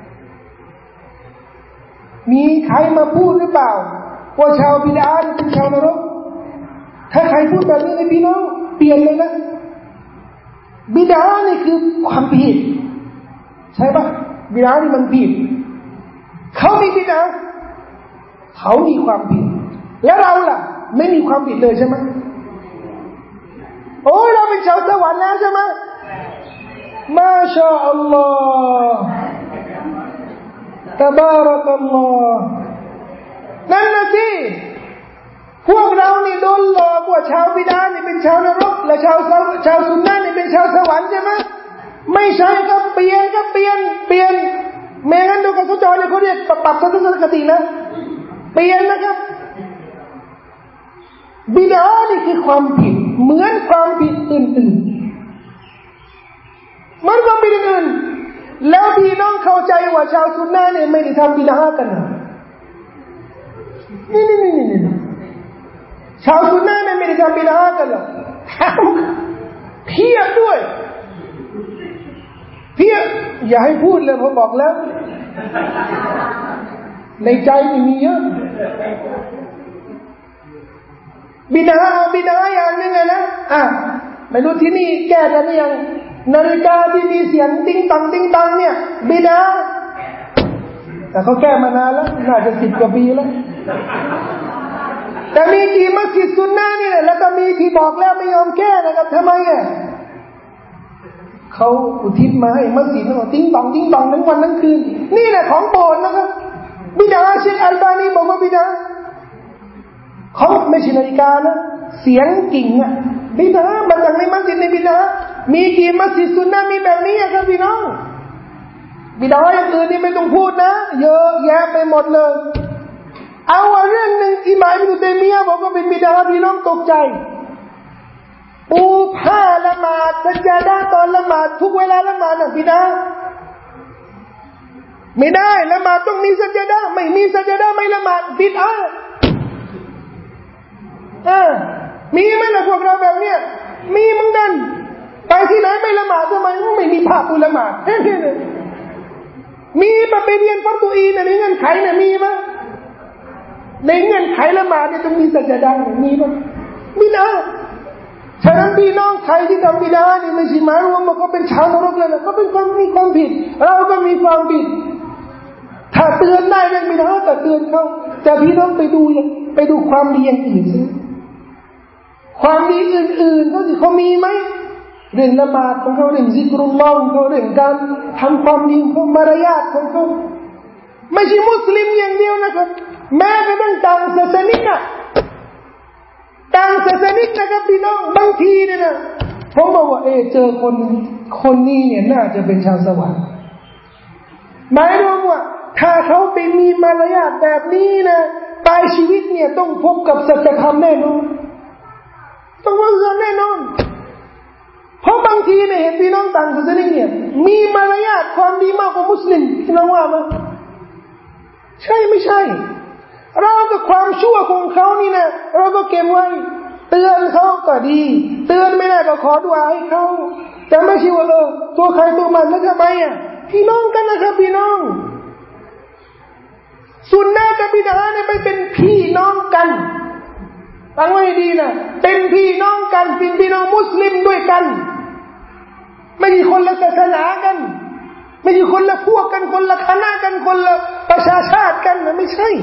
มีใครมาพูดหรือเปล่าว่าชาวบิดอะห์เป็นชาวนรกถ้าใครพูดแบบนี้ในพี่น้องเปลี่ยนเลยนะบิดอะห์นี่คือความผิดใช่ปะบิดอะห์นี่มันผิดเขามีบิดอะห์เขามีความผิดแล้วเราล่ะไม่มีความผิดเลยใช่ไหมโอ้ยเราเป็นชาวสวรรค์แล้วใช่ไหมมาชาอัลลอฮ์ตะบารักัลลอฮ์นั่นนะสิพวกเรานี่โดนหลอกว่าชาวบิดานี่เป็นชาวนรกและชาวชาวซุนนะห์นี่เป็นชาวสวรรค์ใช่ไหมไม่ใช่ก็เปลี่ยนก็เปลี่ยนเปลี่ยนไม่งั้นดูกับสุจรเนี่ยเขาเรียกปรับทัศนคตินะเปลี่ยนนะครับบิดานี่คือความผิดเหมือนความผิดอื่นๆเหมือนความผิดอื่นแล้วพี่น้องเข้าใจว่าชาวซุนนะห์เนี่ยไม่ได้ทำบิดากันนะนี่นี่นี่นี่ชาวซุนนะห์เนี่ยไม่ได้ทำบิดากันหรอกทำเพียบด้วยเพียบอย่าให้พูดเลยผมบอกแล้วในใจมีเยอะบิดาเอาบิดาอย่างนึงไงนะอ่ะไม่รู้ที่นี่แก้กันหรือยังนาฬิกาที่มีเสียงติ้งตังติ้งตังเนี่ยบิดาแต่เขาแก้มานานแล้วน่าจะสิบกว่าปีแล้วแต่มีกี่มัสยิดซุนนะห์เนี่ยแล้วก็มีที่บอกแล้วไม่ยอมแก้นะครับทำไมอ่ะเขาอุทิศมาให้มัสยิดนั่นติ้งตังติ้งตังทั้งวันทั้งคืนนี่แหละของโปรดนะครับบิดาเชคอัลบานีบอกว่าบิดาเขาไม่ใช่นาฬิกานะเสียงกิ่งอ่ะบิดามันจากในมัสยิดในบิดามีกี่มัสยิดซุนนะห์มีแบบนี้ครับพี่น้องบิดาอย่างอื่นนี่ไม่ต้องพูดนะเยอะแยะไปหมดเลยเอาเรื่องหนึ่งอิหม่ามอิบนุตัยมียะห์บอกว่าเป็นบิดาพี่น้องตกใจปูผ้าละหมาดสัจญาดะตอนละหมาดทุกเวลาละหมาดน่ะบิดาไม่ได้ละหมาดต้องมีสัจญาดะไม่มีสัจญาดะไม่ละหมาดบิดาเออมีไหมล่ะพวกเราแบบเนี้ยมีเหมือนกันไปที่ไหนไม่ละหมาดทำไมไม่มีผ้าปูละหมาดมีมาไปเรียนฟัรฎูอีนในเงื่อนไขน่ะมีมั้ยในเงื่อนไขละหมาดเนี่ยต้องมีสัจญาดะมีมั้ยบิดาฉะนั้นพี่น้องใครที่ทำบิดานี่ไม่ใช่หมายรวมว่าเขาเป็นชาวนรกเลยนะเขาเป็นคนมีความผิดเราก็มีความผิดถ้าเตือนได้เรื่องบิดาก็เตือนเขาแต่พี่น้องไปดูอย่างไปดูความดีอย่างอื่นซิความดีอื่นๆเขาสิเขามีไหมเรื่องละหมาดของเขาเรื่องซิกรุลลอฮ์ของเขาเรื่องการทำความดีของมารยาทของเขาไม่ใช่มุสลิมอย่างเดียวนะครับแม้กระทั่งต่างศาสนิกอะต่างศาสนิกนะครับพี่น้องบางทีเนี่ยนะผมบอกว่าเออเจอคนคนนี้เนี่ยน่าจะเป็นชาวสวรรค์หมายรวมว่าถ้าเขาไปมีมารยาทแบบนี้นะตายชีวิตเนี่ยต้องพบกับสัจธรรมแน่นอนต้องพบกับแน่นอนเพราะบางทีเนี่ยเห็นพี่น้องต่างศาสนาเนี่ยมีมารยาทความดีมากกว่ามุสลิมที่เราว่ามั้ยใช่ไม่ใช่เรากับความชั่วของเขานี่นะเราก็เก็บไว้เตือนเขาก็ดีเตือนไม่ได้ก็ขอดุอาให้เขาแต่ไม่ใช่ว่าเออตัวใครตัวมันแล้วทำไมอ่ะพี่น้องกันนะครับพี่น้องซุนนะห์กับบิดาเนี่ยไม่เป็นพี่น้องกันฟังไว้ดีนะเป็นพี่น้องกันเป็นพี่น้องมุสลิมด้วยกันไม่ใช่คนละศาสนากันไม่ใช่คนละพวกกันคนละคณะกันคนละประชาชาติกันนะไม่ใช่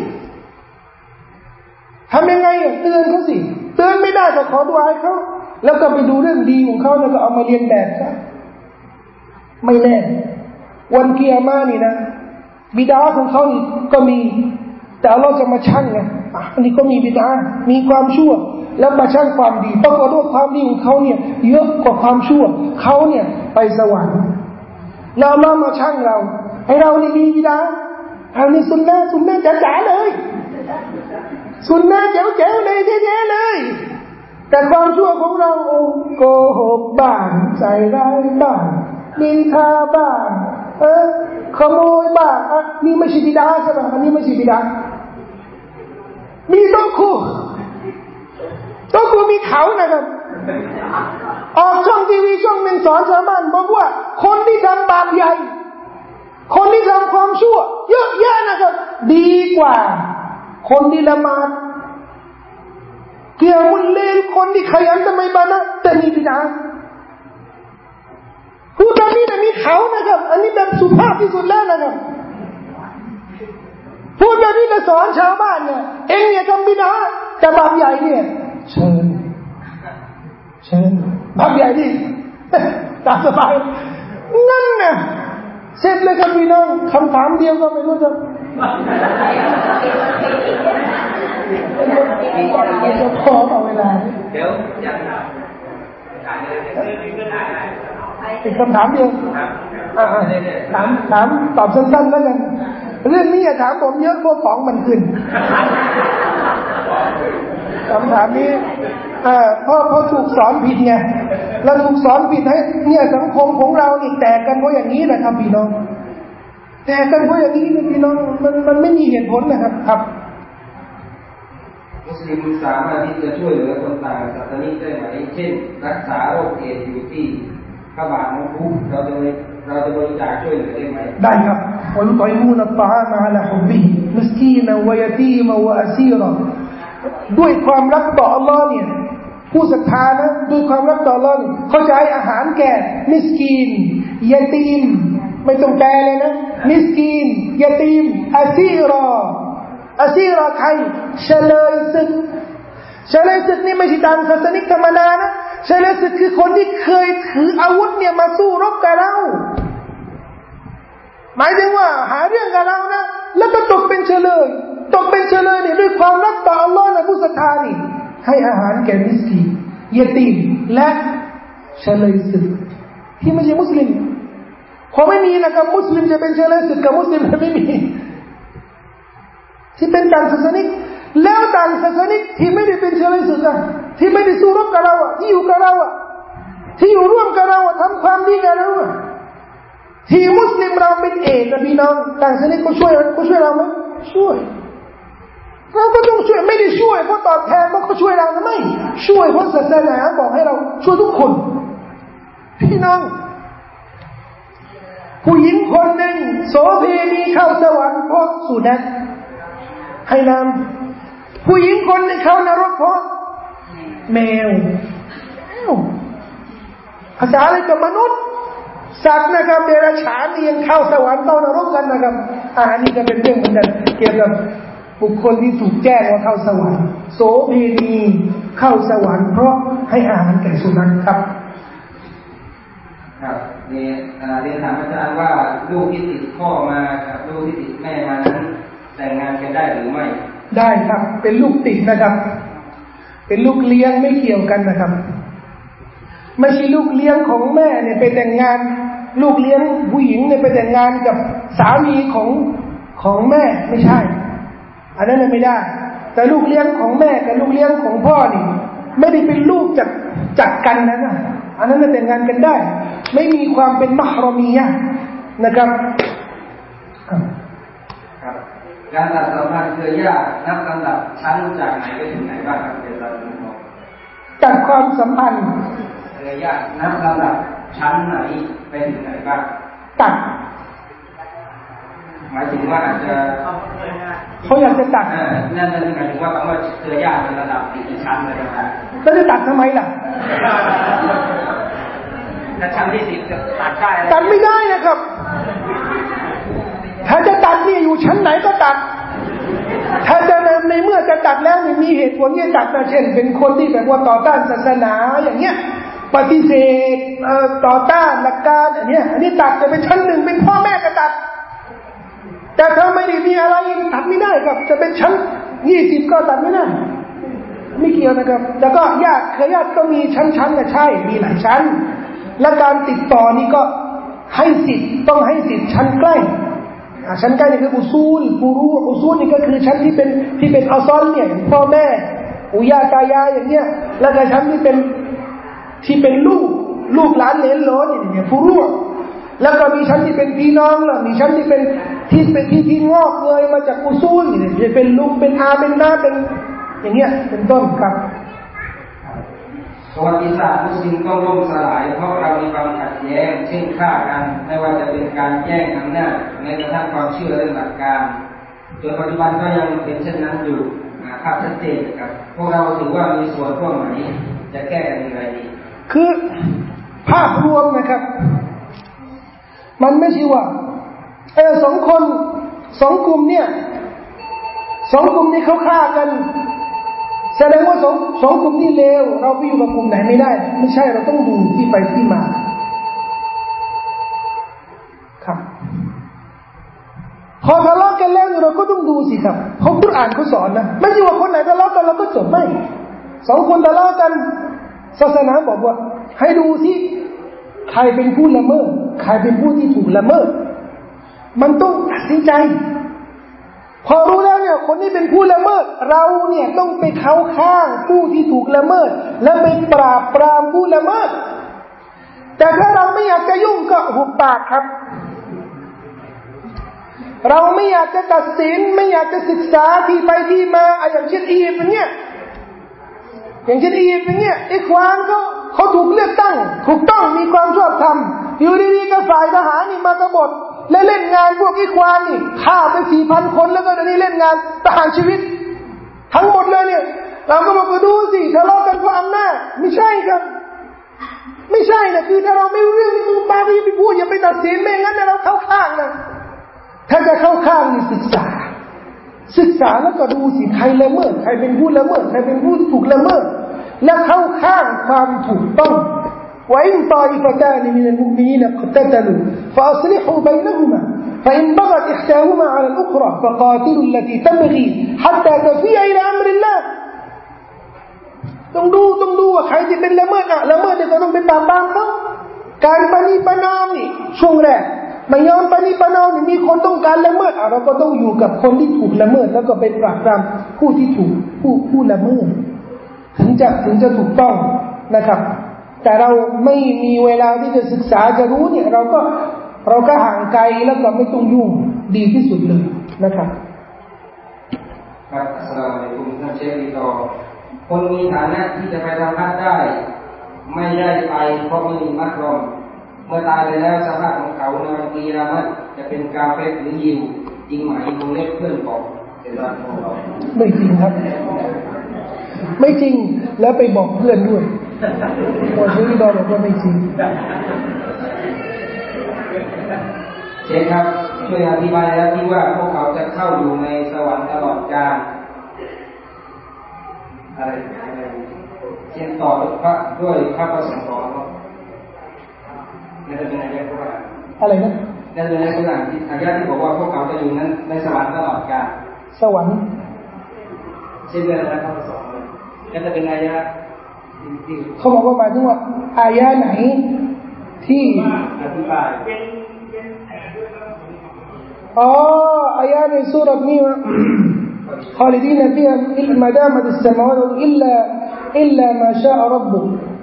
ทำยังไงอ่ะเตือนเขาสิเตือนไม่ได้ก็ขอดุอาให้เขาแล้วก็ไปดูเรื่องดีของเขาแล้วก็เอามาเรียนแบบซะไม่แน่วันกิยามะห์นี่นะบิดาของเขานี่ก็มีแต่อัลเลาะห์จะมาชั่งไงอ่ะอันนี้ก็มีบิดามีความชั่วแล้วมาชั่งความดีปรากฏว่าความดีของเขาเนี่ยเยอะกว่าความชั่วเขาเนี่ยไปสวรรค์แล้วเรามาชั่งเราให้เรานี่มีบิดาเอานี่ซุนนะห์ซุนนะห์จ๋าๆเลยซุนนะห์แจ๋วๆเลยแท้ๆเลยแต่ความชั่วของเราโอ้โกหกบ้างใจร้ายบ้างนินทาบ้างเออขโมยบ้างอ่ะนี่ไม่ใช่บิดาใช่ป่ะอันนี้ไม่ใช่บิดามีโต๊ะครูโต๊ะครูมีเขานะครับออกช่องทีวีช่องหนึ่งสอนชาวบ้านบอกว่าคนที่ทำบาปใหญ่คนที่ทำความชั่วเยอะแยะนะครับดีกว่าคนที่ละหมาดเกี่ยวมุลเลนคนที่ขยันทำไมบ้านะแต่มีบิดาพูดแบบนี้แต่มีเขานะครับอันนี้แบบสุภาพที่สุดแล้วนะครับพูดแบบนี้จะสอนชาวบ้านเนี่ยเองเนี่ยทำบิดาแต่บาปใหญ่เนี่ยเชิญเชิญบาปใหญ่ดิตามสบายนั่นน่ะเสร็จเลยครับพี่น้องคำถามเดียวก็ไม่รู้จะจะพอเอาเวลาเดี๋ยวอีกคำถามเดียวถามถามตอบสั้นๆแล้วกันเรื่องนี้อย่าถามผมเยอะพวกของมันขึ้นคำถามนี้อ่าเพราะเพราะถูกสอนผิดไงเราถูกสอนผิดให้เนี่ยสังคมของเรานี่แตกกันเพราะอย่างนี้นะครับพี่น้องแตกกันเพราะอย่างนี้นะพี่น้องมันมันไม่มีเหตุผลนะครับครับ
มุสลิมสามารถที่จะช่วยเหลือคนต่างศาสนาได้ไหมเช่นรักษาโรคเอดส์อยู่ที่พระบาทน้ำพุเราจะเราจะบริจาคช่วยเหลือได้ไหม
ได้ครับวะยุฏอิมูนอัตฏอามะอะลาฮุบบิฮิมิสกีนะวะยะตีมะวะอะซีรอด้วยความรักต่ออัลเลาะห์เนี่ยผู้ศรัทธานะด้วยความรักต่ออัลเลาะห์เนี่ยเขาจะให้อาหารแก่มิสกีนยะตีมไม่ต้องแปลเลยนะมิสกีนยะตีมอะซีรออะซีรอใครเฉลยศึกเฉลยศึกนี่ไม่ใช่ต่างศาสนิกธรรมดานะเฉลยศึกคือคนที่เคยถืออาวุธเนี่ยมาสู้รบกับเราหมายถึงว่าหาเรื่องกับเรานะแล้วก็ตกเป็นเฉลยตกเป็นเฉลยเนี่ยด้วยความรักต่ออัลลอฮ์และผู้ศรัทธานี่ให้อาหารแก่มิสกีนยะตีมและเฉลยศึกที่ไม่ใช่มุสลิมพอไม่มีนะครับมุสลิมจะเป็นเฉลยศึกกับมุสลิมไม่มีที่เป็นต่างศาสนิกแล้วต่างศาสนิกที่ไม่ได้เป็นเฉลยศึกอ่ะที่ไม่ได้สู้รบกับเราอ่ะที่อยู่กับเราอ่ะที่อยู่ร่วมกับเราอ่ะทำความดีกับเราอ่ะที่มุสลิมเราเป็นเอกนะพี่น้องต่างศาสนิกเขาช่วยเขาช่วยเราไหมช่วยเราก็ต้องช่วยไม่ได้ช่วยเพราะตอบแทนเพราะเขาช่วยเรานะไม่ช่วยเพราะศาสนาบอกให้เราช่วยทุกคนพี่น้องผู้หญิงคนหนึ่งโสเภณีเข้าสวรรค์เพราะสุนัขให้น้ำผู้หญิงคนหนึ่งเข้านรกเพราะแมวภาษาอะไรกับมนุษย์สัตว์นะครับเดรัจฉานนี่ยังเข้าสวรรค์เข้านรกกันนะครับอ่านี่ก็เป็นเรื่องเหมือนกันเกี่ยวกับบุคคลที่ถูกแจ้งว่าเข้าสวรรค์โสเภณีเข้าสวรรค์เพราะให้อาหารแก่สุนัขครับ
ครับเนี่ยเรียนถามอาจารย์ว่าลูกที่ติดพ่อมากับลูกที่ติดแม่มานั้นแต่งงานกันได้หรือไม่
ได้ครับเป็นลูกติดนะครับเป็นลูกเลี้ยงไม่เกี่ยวกันนะครับไม่ใช่ลูกเลี้ยงของแม่เนี่ยไปแต่งงานลูกเลี้ยงผู้หญิงเนี่ยไปแต่งงานกับสามีของของแม่ไม่ใช่อันนั้นไม่ได้แต่ลูกเลี้ยงของแม่กับลูกเลี้ยงของพ่อนี่ไม่ได้เป็นลูกจากจากกันนะนะอันนั้นแต่งงานกันได้ไม่มีความเป็นมะฮรอมียะนะครับ
การตัดสัมพันธ์เครือญาตินับลำดับชั้นจากไหนไปถึงไหนบ้างครับอาจารย์บอก
ตัดความสัมพันธ์
เครือญาตินับลำดับชั้นไหนไปถึงไหนบ้าง
ตัด
หมายถึงว่าอาจจะ
เขาอยากจะตัด
นั่นนั่นหมายถึงว่าคำว่าเครือญาติเป็นระดับกี่ชั้นเลยนะครับ
แล้วจะตัดทำไมล่ะ
ถ้าชั้นที่สิบจะตัดได้
ตัดไม่ได้นะครับถ้าจะตัดนี่อยู่ชั้นไหนก็ตัดถ้าจะในเมื่อจะตัดแล้วมีเหตุผลที่ตัดนะเช่นเป็นคนที่แบบว่าต่อต้านศาสนาอย่างเงี้ยปฏิเสธต่อต้านหลักการอันเนี้ยอันนี้ตัดจะเป็นชั้นหนึ่งเป็นพ่อแม่ก็ตัดแต่ถ้าไม่ได้มีอะไรตัดไม่ได้ครับจะเป็นชั้นยี่สิบก็ตัดไม่ได้ไม่เกี่ยวนะครับแต่ก็ญาติเคยญาติก็มีชั้นๆนะใช่มีหลายชั้นและการติดต่อนี่ก็ให้สิทธิ์ต้องให้สิทธิ์ชั้นใกล้ชั้นใกล้นี่คืออุซูลฟูรูอุซูลนี่ก็คือชั้นที่เป็นที่เป็นอัลซอลเนี่ยพ่อแม่ปู่ย่าตายายอย่างเนี้ยแล้วก็ชั้นที่เป็นที่เป็นลูกลูกหลานเหลนโหลนี่เนี่ยฟูรูแล้วก็มีชั้นที่เป็นพี่น้องแล้วมีชั้นที่เป็นที่เป็นที่ที่งอกเงยมาจากอุซูลนี่จะเป็นลุงเป็นอาเป็นน้าเป็นอย่างเงี้ยเป็นต้นครับ
ประวัติศาสตร์มุสลิมต้องล่มสลายเพราะเรามีความขัดแย้งเช่นฆ่ากันไม่ว่าจะเป็นการแย่งอำนาจแม้กระทั่งความเชื่อเรื่องหลักการจนปัจจุบันก็ยังเป็นเช่นนั้นอยู่ภาพชัดเจนครับพวกเราถือว่ามีส่วนร่วมไหมจะแก้กันอย่างไรดี
คือภาพรวมนะครับมันไม่ใช่ว่าไอ้สองคนสองกลุ่มเนี่ยสองกลุ่มนี้เขาฆ่ากันแสดงว่าสองสองกลุ่มนี้เลวเราไปอยู่กับกลุ่มไหนไม่ได้ไม่ใช่เราต้องดูที่ไปที่มาครับพอทะเลาะกันแล้วเราก็ต้องดูสิครับเขาคุรอานเขาสอนนะไม่ใช่ว่าคนไหนทะเลาะกันเราก็จบไม่สองคนทะเลาะกันศาสนาบอกว่าให้ดูสิใครเป็นผู้ละเมิดใครเป็นผู้ที่ถูกละเมิดมันต้องตัดสินใจพอรู้แล้วเนี่ยคนนี้เป็นผู้ละเมิดเราเนี่ยต้องไปเข้าข้างผู้ที่ถูกละเมิดและไปปราบปรามผู้ละเมิดแต่ถ้าเราไม่อยากจะยุ่งก็หุบปากครับเราไม่อยากจะตัดสินไม่อยากจะศึกษาที่ไปที่มาอย่างเช่นอียิปต์อย่างเงี้ยอย่างเช่นอียิปต์อย่างเงี้ยอิควานเขาเขาถูกเลือกตั้งถูกต้องมีความชอบธรรมอยู่ดีๆก็ฝ่ายทหารนี่มากบฏและเล่นงานพวกอิควานนี่ฆ่าไป สี่พัน คนแล้วก็เดี๋ยวนี้เล่นงานประหารชีวิตทั้งหมดเลยเนี่ยเราก็บอกว่าดูสิทะเลาะกันเพราะอำนาจไม่ใช่ครับไม่ใช่นะคือถ้าเราไม่รู้เรื่องนี่บาลีไปพูดอย่าไปตัดสินไม่งั้นเราเข้าข้างนะถ้าจะเข้าข้างนี่ศึกษาศึกษาแล้วก็ดูสิใครละเมิดใครเป็นผู้ละเมิดใครเป็นผู้ถูกละเมิดและเข้าข้างความถูกต้องوإن طائفتان من المؤمنين اقتتلوا فأصلحوا بينهما فإن بغت إحداهما على الأخرى فقاتلوا التي تبغي حتى تفيء إلى أمر الله ต้องดูต้องดูว่าใครที่เป็นละเมิดอะละเมิดเนี่ยก็ต้องเป็นปราบปรามเขาการปณีประนอมนี่ช่วงแรกไม่ยอมปณีประนอมนี่มีคนต้องการละเมิดเราก็ต้องอยู่กับคนที่ถูกละเมิดแล้วก็ไปปราบปรามผู้ที่ถูกผู้ผู้ละเมิดถึงจะถึงจะถูกต้องนะครับแต่เราไม่มีเวลาที่จะศึกษาจะรู้เนี่ยเราก็เราก็ห่างไกลแล้วก็ไม่ต้องยุ่งดีที่สุดเลยนะครับ
ครับอัสสลามุอะลัยกุมท่านเชฟต่อคนมีฐานะที่จะไปทำฮัจญ์ได้ไม่ได้ไปเพราะไม่มีมัหรอมเมื่อตายไปแล้วสภาพของเขาในวันกิยามะฮ์จะเป็นกาเฟรหรือยิวจริงไหมคงเล็กเพื่อนบอกเป็นรักของเรา
ไม่จริงครับไม่จริงแล้วไปบอกเพื่อนด้วยพอชื่อดอบอกว่าไม่จริง
เชฟครับช่วยอธิบายแล้วที่ว่าพวกเขาจะเข้าอยู่ในสวรรค์ตลอดกาลอะไรอะไรเช่นต่อพระด้วยพระประสงค์ของเรานั่นเป็นอะไรพวกเรา
อะไรนะ
นั่นเป็นอะไรพวกเราที่อายะที่บอกว่าพวกเขาจะอยู่นั้นในสวรรค์ตลอดกาล
สวรรค์
เช่นเรื่องอะไรพระประสงค์นั่นจะเป็นอายะ
เขาบอกว่าหมายถึงว่าอายะไหนที่
อธิบาย
อ๋ออายะในซูเราะห์นี้ว่า خالدين فيها ما دامت السماوات إلا إلا ما شاء ربك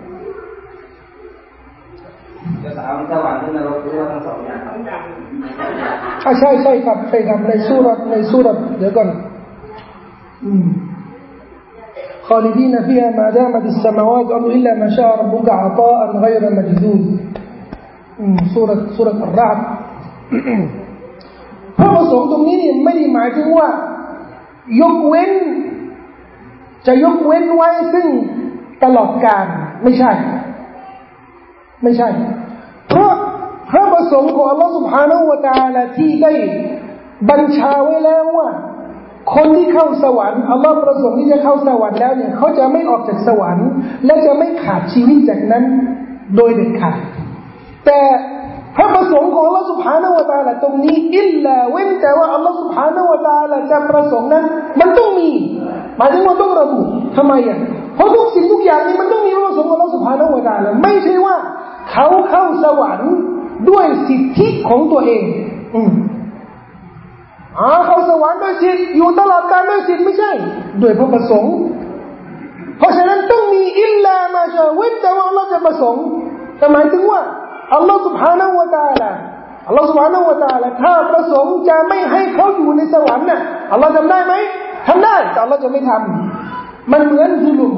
จะถามสวรรค์หรือนรกหรือว่าทั้งสองอย่าง
อ่ะใช่ใช่ครับใช่ครับในซูเราะห์ในซูเราะห์เดี๋ยวก่อนอืมخالدين فيها ما دامت السماوات إلا ما شاء ربك عطاء غير مجذوذ ซูเราะห์ซูเราะห์อัรเราะห์พระประสงค์ตรงนี้นี่ไม่ได้หมายถึงว่ายกเว้นจะยกเว้นไว้ซึ่งตลอดกาลไม่ใช่ไม่ใช่เพราะพระประสงค์ของอัลลอฮฺ سبحانه และ تعالى ที่ได้บัญชาไว้แล้วว่าคนที่เข้าสวรรค์อัลลอฮฺประสงค์ที่จะเข้าสวรรค์แล้วเนี่ยเขาจะไม่ออกจากสวรรค์และจะไม่ขาดชีวิตจากนั้นโดยเด็ดขาดแต่พระประสงค์ของอัลลอฮฺ سبحانه และ تعالى ตรงนี้อิลลาเว้นแต่ว่าอัลลอฮฺ سبحانه และ تعالى จะประสงค์นั้นมันต้องมีหมายถึงว่าต้องระบุทำไมอ่ะเพราะทุกสิ่งทุกอย่างนี้มันต้องมีพระประสงค์ของอัลลอฮฺ سبحانه และ تعالى ไม่ใช่ว่าเขาเข้าสวรรค์ด้วยสิทธิของตัวเองอืมอ๋อเข้าสวรรค์ด้วยสิทธิอยู่ตลอดกาลด้วยสิทธิไม่ใช่ด้วยพระประสงค์เพราะฉะนั้นต้องมีอิลลามาชาเว้นแต่ว่าอัลลอฮฺจะประสงค์แต่หมายถึงว่าอัลลอฮฺ سبحانه และ تعالى อัลลอฮฺ سبحانه และ تعالى ถ้าประสงค์จะไม่ให้เขาอยู่ในสวรรค์น่ะอัลลอฮฺทำได้ไหมทำได้แต่อัลลอฮฺจะไม่ทำมันเหมือนซุลุม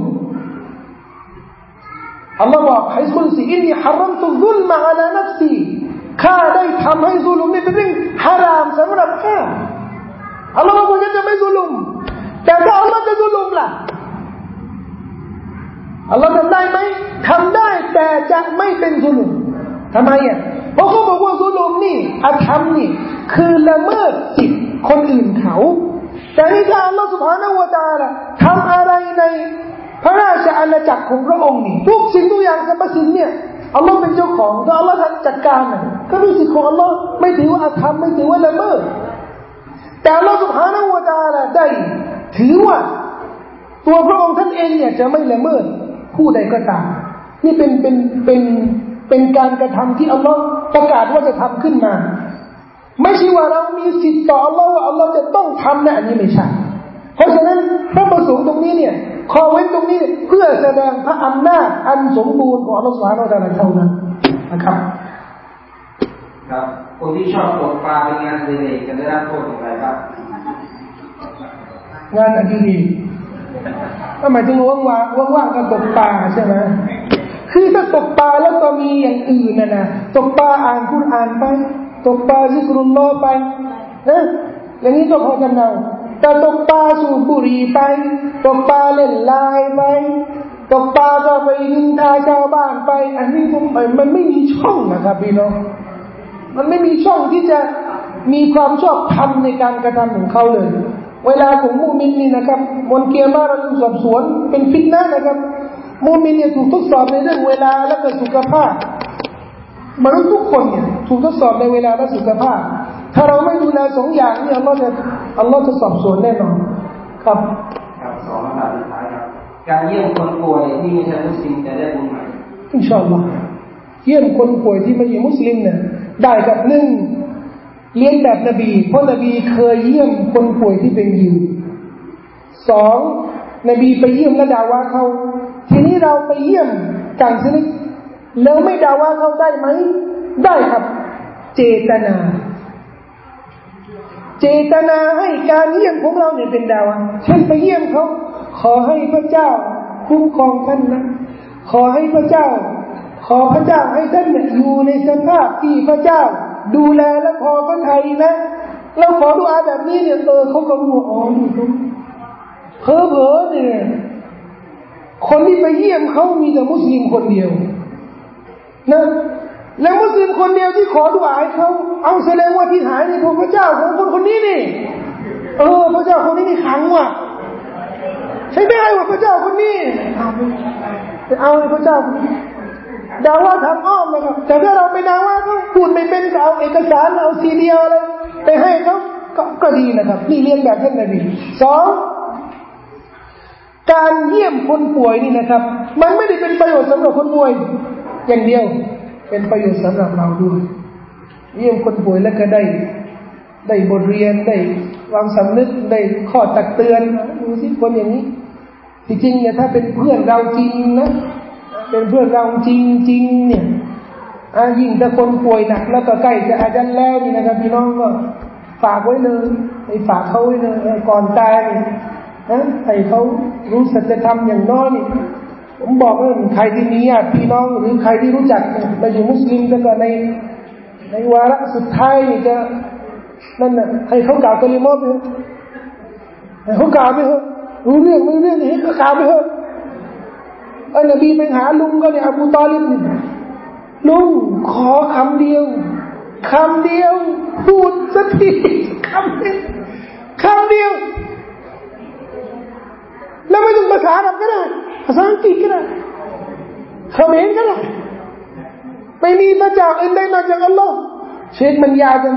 อัลลอฮฺบอกให้คุลสิอินนีฮารรัมตุซุลมะอะลานัฟซีข้าได้ทำให้ซุลุมนี่เป็นเรื่องฮารามสำหรับข้าอัลลอฮฺบอกว่าจะไม่ซุลุมแต่ถ้าอัลลอฮฺจะซุลุมล่ะอัลลอฮฺทำได้ไหมทำได้แต่จะไม่เป็นซุลุมทำไมอ่ะเพราะเขาบอกว่าซุลุมนี่อธรรมนี่คือละเมิดสิทธิคนอื่นเขาแต่นี่ถ้าอัลลอฮฺ سبحانه และ تعالى ทำอะไรในพระราชอาณาจักรของพระองค์นี่ทุกสิ่งทุกอย่างสรรพสิ่งเนี่ยอัลลอฮฺเป็นเจ้าของถ้าอัลลอฮฺจัดการน่ะก็เป็นสิทธิของอัลลอฮฺไม่ถือว่าอธรรมไม่ถือว่าละเมิดแต่อัลลอฮฺ سبحانه และ تعالى ได้ถือว่าตัวพระองค์ท่านเองเนี่ยจะไม่ละเมิดผู้ใดก็ตามนี่เป็นเป็นเป็นเป็นการกระทำที่อัลลอฮฺประกาศว่าจะทำขึ้นมาไม่ใช่ว่าเรามีสิทธิ์ต่ออัลลอฮ์ว่าอัลลอฮ์จะต้องทำนะอันนี้ไม่ใช่เพราะฉะนั้นพระประสงค์ตรงนี้เนี่ยข้อเว้นตรงนี้เนี่ยเพื่อแสดงพระอำนาจอันสมบูรณ์ของอัลลอฮ์ซุบฮานะฮูวะตะอาลาเท่านั้นนะครับ
ครับคนที่ชอบตกปลาเป็นงานอดิเรกจะได้รับโทษอย่างไรครับ
งานอดิเรกก็หมายถึงว่างๆว่างๆก็ตกปลาใช่ไหมคือถ้าตกปลาแล้วก็มีอย่างอื่นนะนะตกปลาอ่านกุรอานไปตกปลาซิกรุลลอฮ์ไปนะอย่างนี้ก็พอจำเนาแต่ตกปลาสูบบุหรี่ไปตกปลาเล่นไลน์ไปตกปลาก็ไปนินทาชาวบ้านไปอันนี้มันไม่มีช่องนะครับพี่น้องมันไม่มีช่องที่จะมีความชอบธรรมในการกระทำของเขาเลยเวลาของมุมินนี่นะครับบนเกียร์มาเราถูกสอบสวนเป็นฟิตนะห์นะครับมุมินเนี่ยถูกทดสอบในเรื่องเวลาและก็สุขภาพมนุษย์ทุกคนเนี่ยถูกทดสอบในเวลาและสุขภาพถ้าเราไม่ดูแลสองอย่างนี่อัลลอฮ์จะอัลลอฮ์จะสอบสวนแน่นอนครับ
ครับสองคำถามสุดท้ายครับการเยี่ยมคนป่วยที่ไม่ใช่มุสลิมจะได้บุญไหม
อินชาอัลลอฮ์เยี่ยมคนป่วยที่ไม่ใช่มุสลิมเนี่ยได้กับหนึ่งเลี้ยงแบบนบีเพราะนบีเคยเยี่ยมคนป่วยที่เป็นยิวสองนบีไปเยี่ยมและด่าว่าเขาทีนี้เราไปเยี่ยมกันชนิดแล้วไม่ด่าว่าเขาได้ไหมได้ครับเจตนาเจตนาให้การเยี่ยมของเราเนี่ยเป็นดาวะเช่นไปเยี่ยมเขาขอให้พระเจ้าคุ้มครองท่านนะขอให้พระเจ้าขอพระเจ้าให้ท่านเนี่ยอยู่ในสภาพที่พระเจ้าดูแลและพอพระทัยนะเราขอดุอาแบบนี้เนี่ยเออเขาก็รู้อ๋อนี่เขาเพ้อเพ้อเนี่ยคนที่ไปเยี่ยมเขามีแต่มุสลิมคนเดียวนะแล้วมุสลิมคนเดียวที่ขอดุอาให้เขาเอาแสดงว่าที่หายนี่พระเจ้าของคนคนนี้นี่เออพระเจ้าคนนี้นี่ขังว่ะใช่ได้ว่าพระเจ้าคนนี้เอาไปเอาพระเจ้าดาว่าทางอ้อมนะครับแต่ถ้าเราไปดาว่าเขาพูดไม่เป็นก็เอาเอกสารเอาซีเดียอะไรไปให้เขาก็ก็ดีนะครับนี่เรียนแบบท่านนบีสองการเยี่ยมคนป่วยนี่นะครับมันไม่ได้เป็นประโยชน์สำหรับคนป่วยอย่างเดียวเป็นประโยชน์สำหรับเราด้วยเยี่ยมคนป่วยแล้วก็ได้ได้บทเรียนได้วางสำนึกได้ข้อตักเตือนดูสิคนอย่างนี้ที่จริงเนี่ยถ้าเป็นเพื่อนเราจริงนะเป็นเพื่อนเราจริงๆเนี่ยอ่ะยิ่งถ้าคนป่วยหนักแล้วก็ใกล้จะอาจารย์แล้วนี่นะครับพี่น้องก็ฝากไว้เลยให้ฝากเขาไว้เลยก่อนตายนี่นะให้เขารู้สัจธรรมอย่างน้อยนี่ผมบอกว่าใครที่มีญาติพี่น้องหรือใครที่รู้จักมาอยู่มุสลิมแล้วก็ในในวาระสุดท้ายนี่จะนั่นน่ะให้เขากล่าวกะลิมะไปให้เขากล่าวไปเถอะรู้เรื่องไม่รู้เรื่องให้เขากล่าวไปเถอะอันนบีไปหาลุงก็เนี่ยอบูตอลิบลุงขอคำเดียวคำเดียวพูดสักทีคำเดียวคำเดียวแล้วไม่ต้องภาษาอะไรก็ได้ภาษาอังกฤษก็ได้เขมรก็ได้ไม่มีพระเจ้าอื่นใดนอกจากอัลลอฮ์เชคมันยาวจัง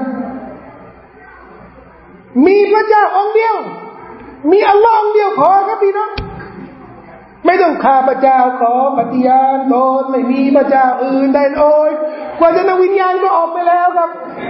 มีพระเจ้าองค์เดียวมีอัลลอฮ์องค์เดียวพอครับพี่น้องไม่ต้องข้าพระเจ้าขอปฏิญาณตนไม่มีพระเจ้าอื่นใดโอ้ยกว่าจะนำวิญญาณก็ออกไปแล้วครับ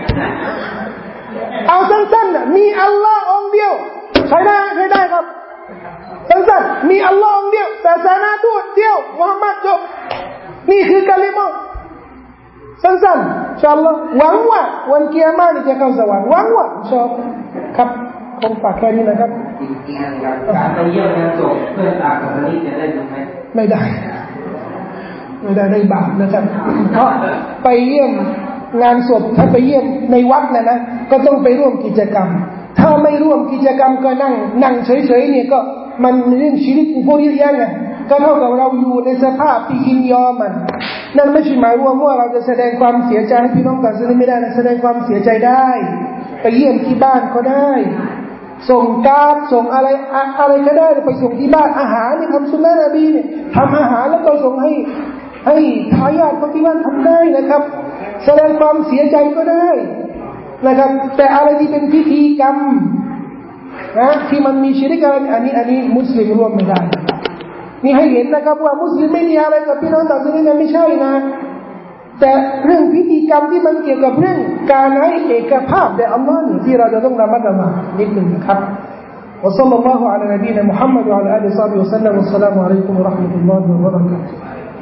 เอาสั้นๆน่ะมีอัลลอฮ์องค์เดียวใช้ได้ใช้ได้ครับสั้นๆมีอัลลอฮ์องค์เดียวแต่ศาสนาทูตเดียวมุฮัมมัดจบนี่คือกะลิมะห์สั้นๆอินชาอัลลอฮ์หวังว่าวันกิยามะห์จะเข้าสวรรค์หวังว่าอินชาอัลลอฮ์ครับคงฝากแค่นี้นะครับ
อีกอันครับการไปเยี่ยมงานศพเพื่อนต่างศาสนาจะได้บุญไหม
ไม่ได้ไม่ได้ได้บาปนะครับเพราะไปเยี่ยมงานศพถ้าไปเยี่ยมในวัดนะนะก็ต้องไปร่วมกิจกรรมถ้าไม่ร่วมกิจกรรมก็นั่งนั่งเฉยๆเนี่ยก็มันเรื่องชีวิตพวกนี้ยังไงก็เท่ากับเราอยู่ในสภาพที่ยินยอมมันนั่นไม่ใช่หมายรวมว่าเราจะแสดงความเสียใจให้พี่น้องกันไม่ได้นะแสดงความเสียใจได้ไปเยี่ยมที่บ้านก็ได้ส่งการส่งอะไรอะไรก็ได้ไปส่งที่บ้านอาหารนี่ทำสุนนะนบีเนี่ยทำอาหารแล้วก็ส่งให้ให้ทายาทของที่บ้านทำได้นะครับแสดงความเสียใจก็ได้นะครับแต่อะไรที่เป็นพิธีกรรมนะที่มันมีชิริกอะไรอันนี้อันนี้มุสลิมร่วมไม่ได้นี่ให้เห็นนะครับว่ามุสลิมไม่มีอะไรกับพี่น้องต่างศาสนาไม่ใช่นะแต่เรื่องพิธีกรรมที่มันเกี่ยวกับเรื่องการให้เอกภาพแด่อัลลอฮ์ที่เราจะต้องระมัดระวังนิดหนึ่งนะครับوصلى الله على نبينا محمد وعلى آله وصحبه وسلم والسلام عليكم ورحمة الله وبركاته